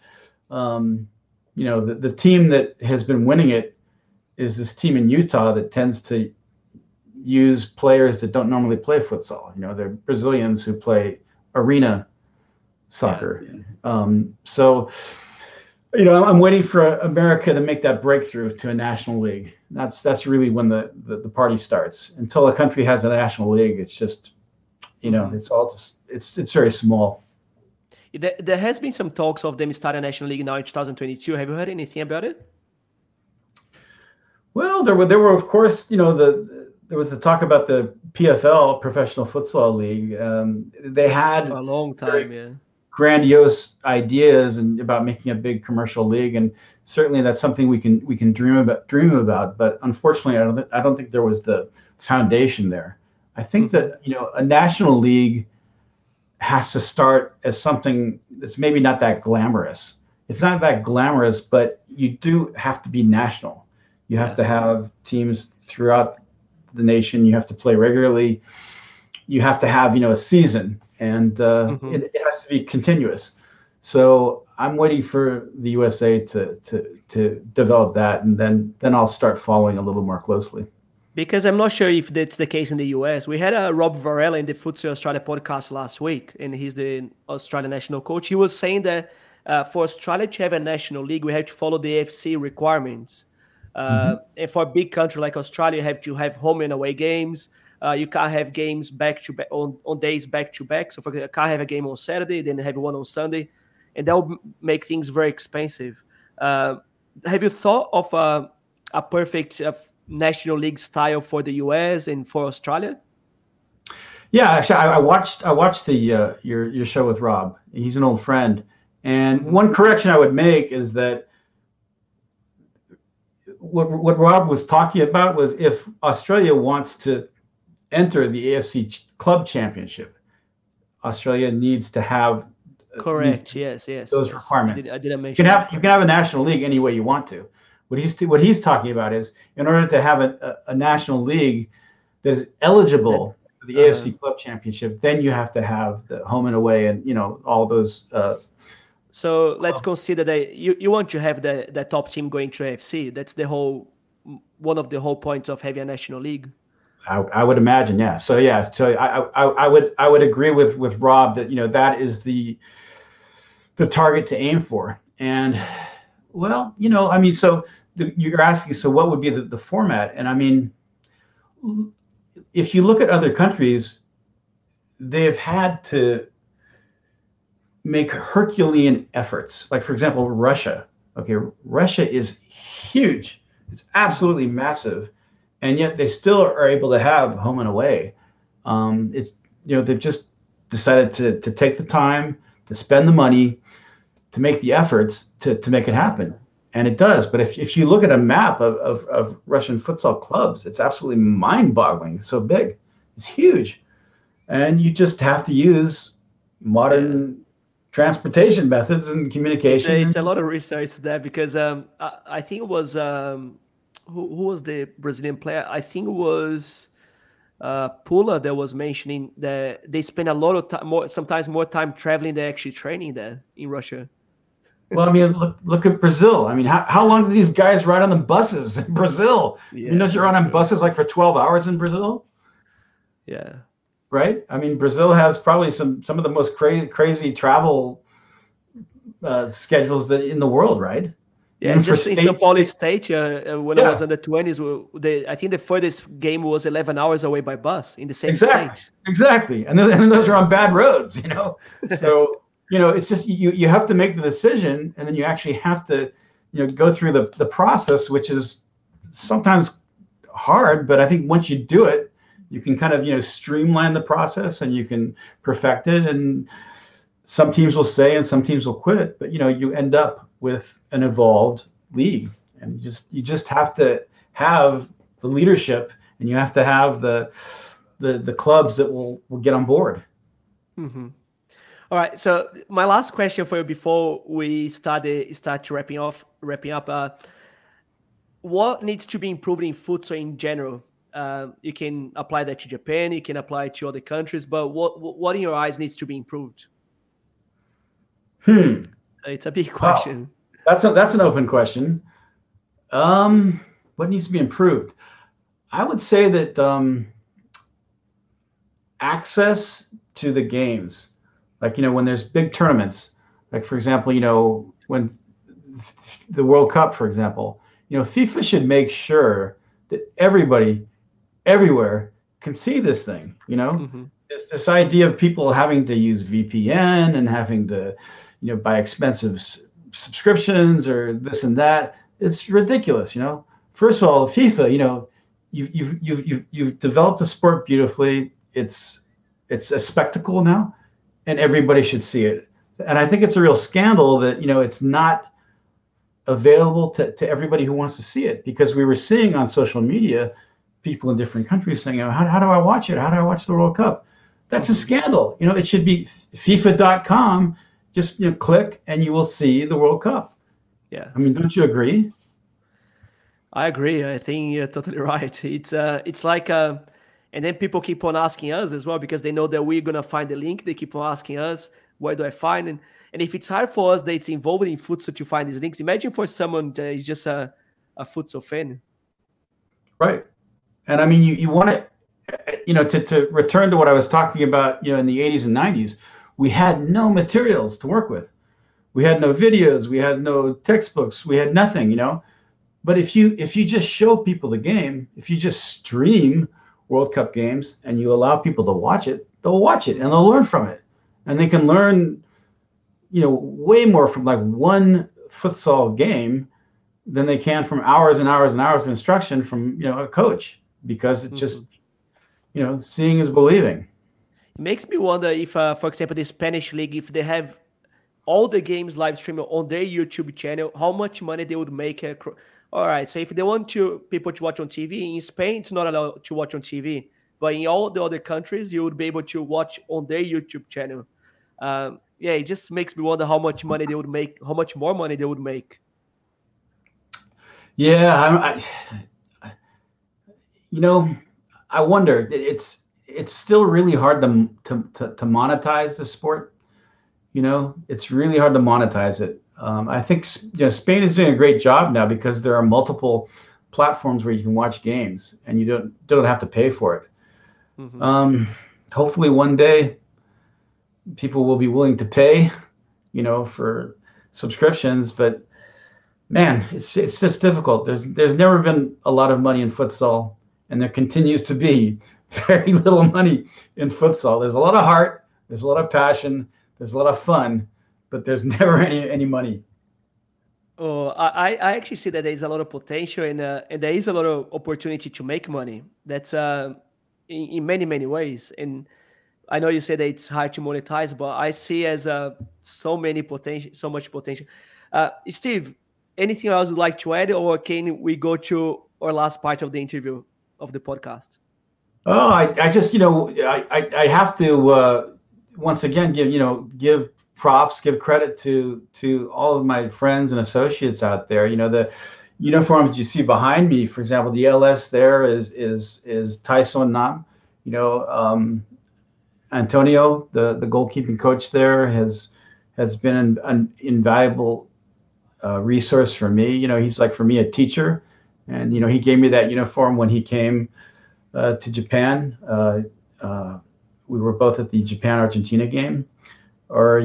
the team that has been winning it is this team in Utah that tends to use players that don't normally play futsal. They're Brazilians who play arena soccer. So I'm waiting for America to make that breakthrough to a national league. That's really when the party starts. Until a country has a national league, it's just, it's all just it's very small. There has been some talks of them starting a national league now in 2022. Have you heard anything about it? Well, there were of course, there was the talk about the PFL, Professional Futsal League. They had for a long time, grandiose ideas and about making a big commercial league, and certainly that's something we can dream about. But unfortunately, I don't think there was the foundation there. I think that a national league has to start as something that's maybe not that glamorous. It's not that glamorous, but you do have to be national. You have to have teams throughout the nation. You have to play regularly. You have to have a season, and it has to be continuous. So I'm waiting for the USA to develop that, and then I'll start following a little more closely. Because I'm not sure if that's the case in the US. We had Rob Varela in the Futsal Australia podcast last week, and he's the Australian national coach. He was saying that for Australia to have a national league, we have to follow the AFC requirements. Mhm. And for a big country like Australia, you have to have home and away games. You can't have games back to back on days back to back. So for example, you can't have a game on Saturday, then have one on Sunday, and that will make things very expensive. Have you thought of a perfect national league style for the US and for Australia? Yeah, actually, I watched the your show with Rob. He's an old friend, and Hmm. one correction I would make is that what Rob was talking about was if Australia wants to enter the AFC Club Championship, Australia needs to have needs Correct. Yes. Yes. those Yes. requirements. I didn't You can mention have that you can part. have a national league any way you want to. What he's talking about is in order to have a national league that is That, eligible for the uh-huh. AFC Club Championship, then you have to have the home and away and all those. So let's Club. consider that you want to have the top team going to AFC. That's the whole one of the whole points of having a national league. I would imagine, yeah. So yeah, so I would agree with Rob that that is the target to aim for. And well, I mean, so you're asking, so what would be the format? And I mean, if you look at other countries, they've had to make Herculean efforts. Like, for example, Russia. Okay, Russia is huge, it's absolutely massive, and yet they still are able to have home and away. It's they've just decided to take the time to spend the money to make the efforts to make it happen. And it does. But if you look at a map of Russian futsal clubs, it's absolutely mind boggling. It's so big, it's huge. And you just have to use Yeah. modern transportation methods and communication. It's a And lot of research there because I think it was who was the Brazilian player? I think it was Pula that was mentioning that they spend a lot of time, sometimes more time traveling than actually training there in Russia. well, I mean, look at Brazil. I mean, how long do these guys ride on the buses in Brazil? I mean, Yeah, don't you very ride on true. buses like for 12 hours in Brazil? Yeah. Right? I mean, Brazil has probably some of the most crazy travel schedules that in the world, right? Yeah, Even for just in São state, Paulo state. State, when I was Yeah, under 20s, I think the furthest game was 11 hours away by bus in the same exactly, state. exactly. And those are Yeah. on bad roads, you know. So it's just you have to make the decision, and then you actually have to go through the process, which is sometimes hard, but I think once you do it, you can kind of streamline the process and you can perfect it. And some teams will stay and some teams will quit, but you end up with an evolved league, and you just have to have the leadership, and you have to have the clubs that will get on board. Hmm. All right. So my last question for you before we start wrapping up. What needs to be improved in futsal in general? You can apply that to Japan. You can apply it to other countries. But what in your eyes needs to be improved? Hmm. It's a big Wow, question. that's an open question. um what needs to be improved? I would say that access to the games, like when there's big tournaments, like for example when the World Cup, for example, FIFA should make sure that everybody everywhere can see this thing. Hmm. This idea of people having to use VPN and having to buy expensive subscriptions or this and that, it's ridiculous. First of all, FIFA, you've developed a sport beautifully. It's a spectacle now, and everybody should see it. And I think it's a real scandal that it's not available to everybody who wants to see it, because we were seeing on social media people in different countries saying, how do I watch it? How do I watch the World Cup? That's a Hmm. scandal. It should be FIFA.com. Just click and you will see the World Cup. Yeah. I mean, don't you agree? I agree. I think you're totally right. It's like and then people keep on asking us as well because they know that we're gonna find the link. They keep on asking us, where do I find? And if it's hard for us that's involved in futsal to find these links, imagine for someone that is just a futsal fan. Right. And I mean, you want to, to return to what I was talking about, in the 80s and 90s, we had no materials to work with. We had no videos, we had no textbooks, we had nothing, you know. But if you just show people the game, if you just stream World Cup games and you allow people to watch it, they'll watch it and they'll learn from it. And they can learn, way more from like one futsal game than they can from hours and hours and hours of instruction from, a coach, because it's just, seeing is believing. It makes me wonder if, for example, the Spanish league, if they have all the games live streamed on their YouTube channel, how much money they would make. All right, so if they want people to watch on TV, in Spain, it's not allowed to watch on TV. But in all the other countries, you would be able to watch on their YouTube channel. It just makes me wonder how much money they would make, how much more money they would make. Yeah, I wonder. It's still really hard to monetize the sport. It's really hard to monetize it. I think Spain is doing a great job now because there are multiple platforms where you can watch games and you don't have to pay for it. Mm-hmm. Hopefully one day people will be willing to pay, for subscriptions, but man, it's just difficult. There's never been a lot of money in futsal, and there continues to be very little money in futsal. There's a lot of heart, there's a lot of passion, there's a lot of fun, but there's never any money. Oh, I actually see that there is a lot of potential and there is a lot of opportunity to make money. That's in many, many ways. And I know you said that it's hard to monetize, but I see as so much potential. Steve, anything else you'd like to add, or can we go to our last part of the interview of the podcast? Oh, I just, I have to once again give props, give credit to all of my friends and associates out there. The uniforms you see behind me, for example, the LS there is Tyson Nam. Antonio, the goalkeeping coach there, has been an invaluable resource for me. He's like, for me, a teacher, and he gave me that uniform when he came to Japan. We were both at the Japan-Argentina game. Or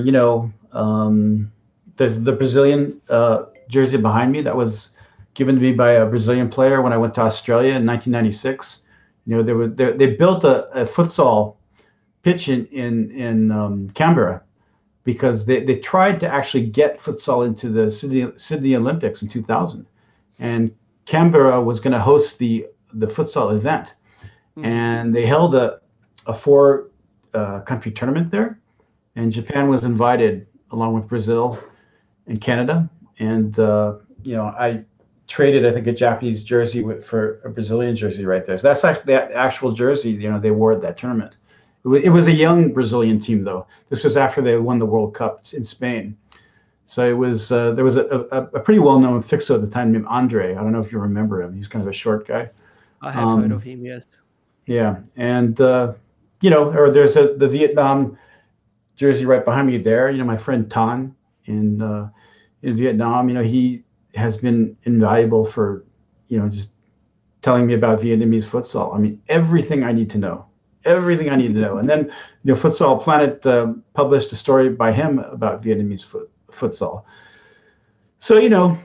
there's the Brazilian jersey behind me that was given to me by a Brazilian player when I went to Australia in 1996. They built a futsal pitch in Canberra because they tried to actually get futsal into the Sydney Olympics in 2000, and Canberra was going to host the futsal event, and they held a 4 country tournament there, and Japan was invited along with Brazil and Canada, and I traded, I think, a Japanese jersey for a Brazilian jersey right there. So that's actually the actual jersey they wore at that tournament. It was a young Brazilian team, though. This was after they won the World Cup in Spain. So it was there was a pretty well-known fixer at the time named Andre. I don't know if you remember him. He's kind of a short guy. I have heard of him, yes. Yeah, and or there's the Vietnam jersey right behind me there. My friend Tan in Vietnam. He has been invaluable for just telling me about Vietnamese futsal. I mean, everything I need to know. And then Futsal Planet published a story by him about Vietnamese futsal. So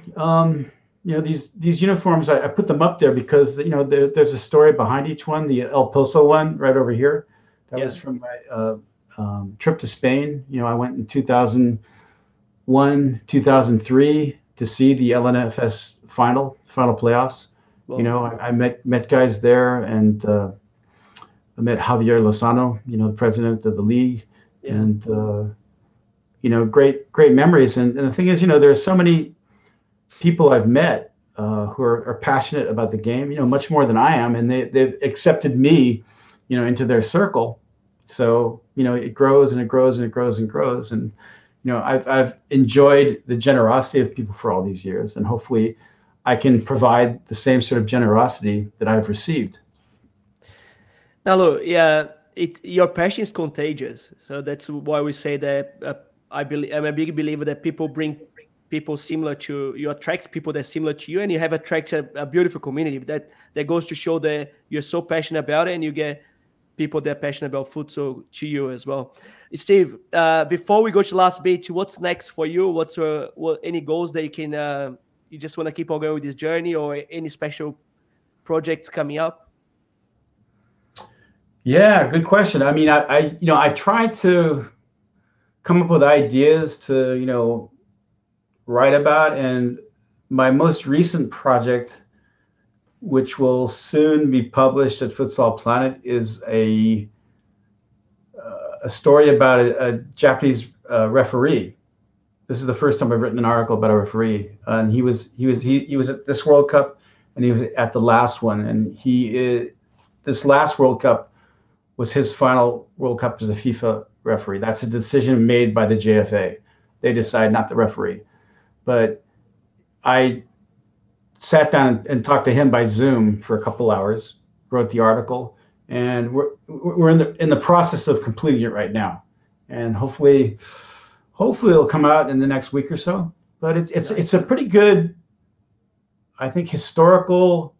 these uniforms, I put them up there because there's a story behind each one. The El Pozo one right over here, that was from my trip to Spain. I went in 2001, 2003 to see the LNFS final playoffs. Well, I met guys there, and I met Javier Lozano, the president of the league, and great memories. And the thing is, there's so many people I've met who are passionate about the game, much more than I am, and they've accepted me, into their circle. So it grows and it grows and it grows and grows. And I've enjoyed the generosity of people for all these years, and hopefully I can provide the same sort of generosity that I've received. Now, look, your passion is contagious. So that's why we say that I'm a big believer that people bring people similar to you, attract people that are similar to you, and you have attracted a beautiful community. That goes to show that you're so passionate about it, and you get people that are passionate about futsal to you as well. Steve, before we go to last bit, what's next for you? What's any goals that you can you just want to keep on going with this journey, or any special projects coming up? Yeah, good question. I mean, I try to come up with ideas to, write about, and my most recent project, which will soon be published at Futsal Planet, is a story about a Japanese referee. This is the first time I've written an article about a referee, and he was at this World Cup, and he was at the last one, and this last World Cup was his final World Cup as a FIFA referee. That's a decision made by the JFA. They decide, not the referee. But I sat down and talked to him by Zoom for a couple hours, wrote the article, and we're in the process of completing it right now. And hopefully it'll come out in the next week or so. But it's a pretty good, I think, historical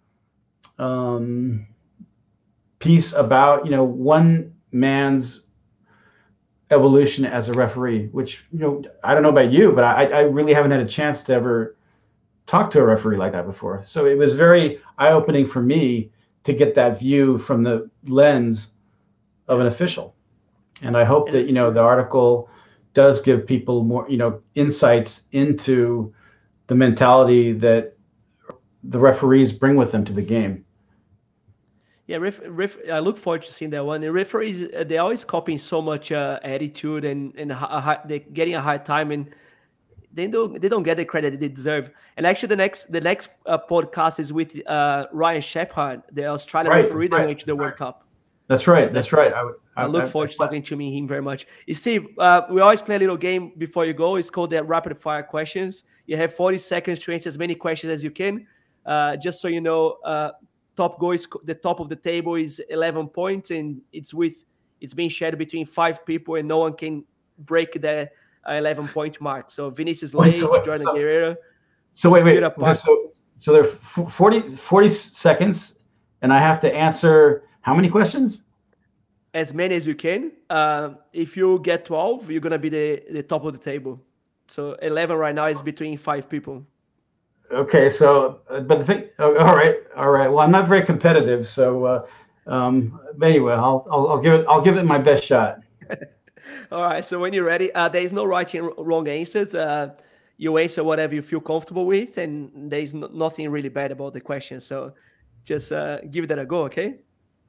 piece about one man's evolution as a referee, which I don't know about you, but I really haven't had a chance to ever talk to a referee like that before. So it was very eye-opening for me to get that view from the lens of an official. And I hope that the article does give people more insights into the mentality that the referees bring with them to the game. Yeah, I look forward to seeing that one. The referees, they're always copying so much attitude, and they're getting a hard time, and they don't get the credit they deserve. And actually, the next podcast is with Ryan Shepherd, the Australian referee that went to the World Cup. That's right. So that's right. I look forward to talking to him very much. Steve, we always play a little game before you go. It's called the rapid fire questions. You have 40 seconds to answer as many questions as you can. Just so you know, top goal is the top of the table is 11 points, and it's being shared between 5 people, and no one can break the 11-point mark. So Vinicius Leite, Jordan Guerrero. So wait. So there are 40 seconds, and I have to answer how many questions? As many as you can. If you get 12, you're gonna be the top of the table. So 11 right now is between 5 people. Okay, so but the thing, all right. Well, I'm not very competitive, so anyway, I'll give it my best shot. All right. So when you're ready, there is no right and wrong answers. You answer whatever you feel comfortable with, and there is nothing really bad about the question. So just give that a go, okay?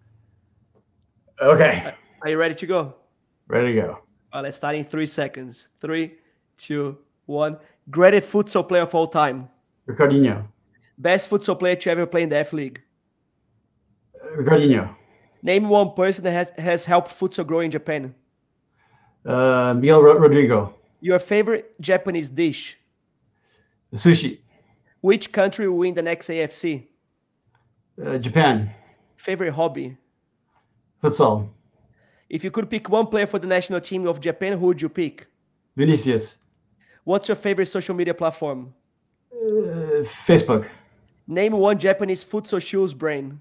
Okay. Are you ready to go? Ready to go. All right, let's start in 3 seconds. 3, 2, 1. Greatest futsal player of all time. Ricardinho. Best futsal player to ever play in the F League. Ricardinho. Name one person that has helped futsal grow in Japan. Miguel Rodrigo. Your favorite Japanese dish. Sushi. Which country will win the next AFC? Japan. Favorite hobby. Futsal. If you could pick one player for the national team of Japan, who would you pick? Vinicius. What's your favorite social media platform? Facebook. Name one Japanese futsal shoes brand.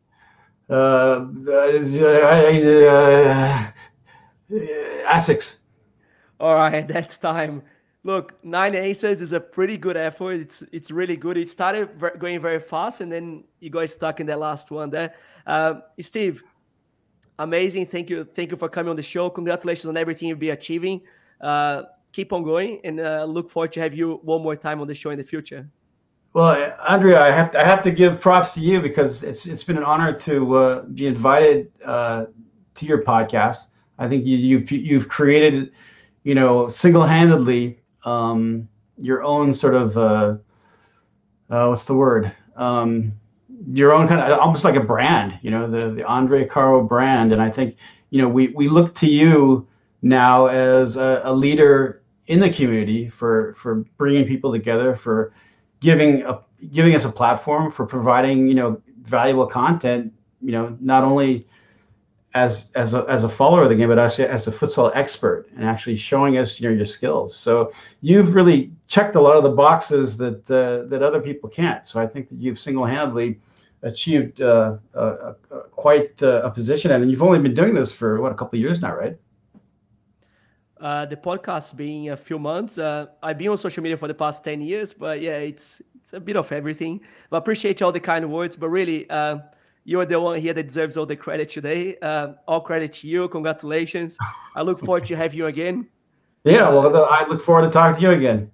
Asics. All right, that's time. Look, 9 aces is a pretty good effort. It's really good. It started going very fast, and then you got stuck in that last one there. Steve, amazing. Thank you for coming on the show. Congratulations on everything you'll be achieving. Keep on going, and look forward to have you one more time on the show in the future. Well, Andrea, I have to give props to you, because it's been an honor to be invited to your podcast. I think you've created, single-handedly your own sort of what's the word? Your own kind of almost like a brand, the Andre Caro brand. And I think we look to you now as a leader in the community for bringing people together, for giving us a platform, for providing valuable content, not only as a follower of the game, but actually as a futsal expert, and actually showing us your skills. So you've really checked a lot of the boxes that other people can't. So I think that you've single-handedly achieved quite a position, and you've only been doing this for what, a couple of years now, right? The podcast being a few months. I've been on social media for the past 10 years, but yeah, it's a bit of everything. But appreciate all the kind words. But really, you're the one here that deserves all the credit today. All credit to you. Congratulations. I look forward to have you again. Yeah, well, I look forward to talking to you again.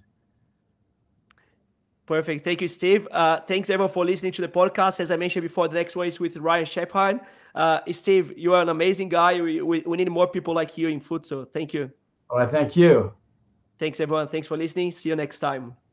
Perfect. Thank you, Steve. Thanks, everyone, for listening to the podcast. As I mentioned before, the next one is with Ryan Shepherd. Steve, you are an amazing guy. We need more people like you in futsal. Thank you. Well, I thank you. Thanks, everyone. Thanks for listening. See you next time.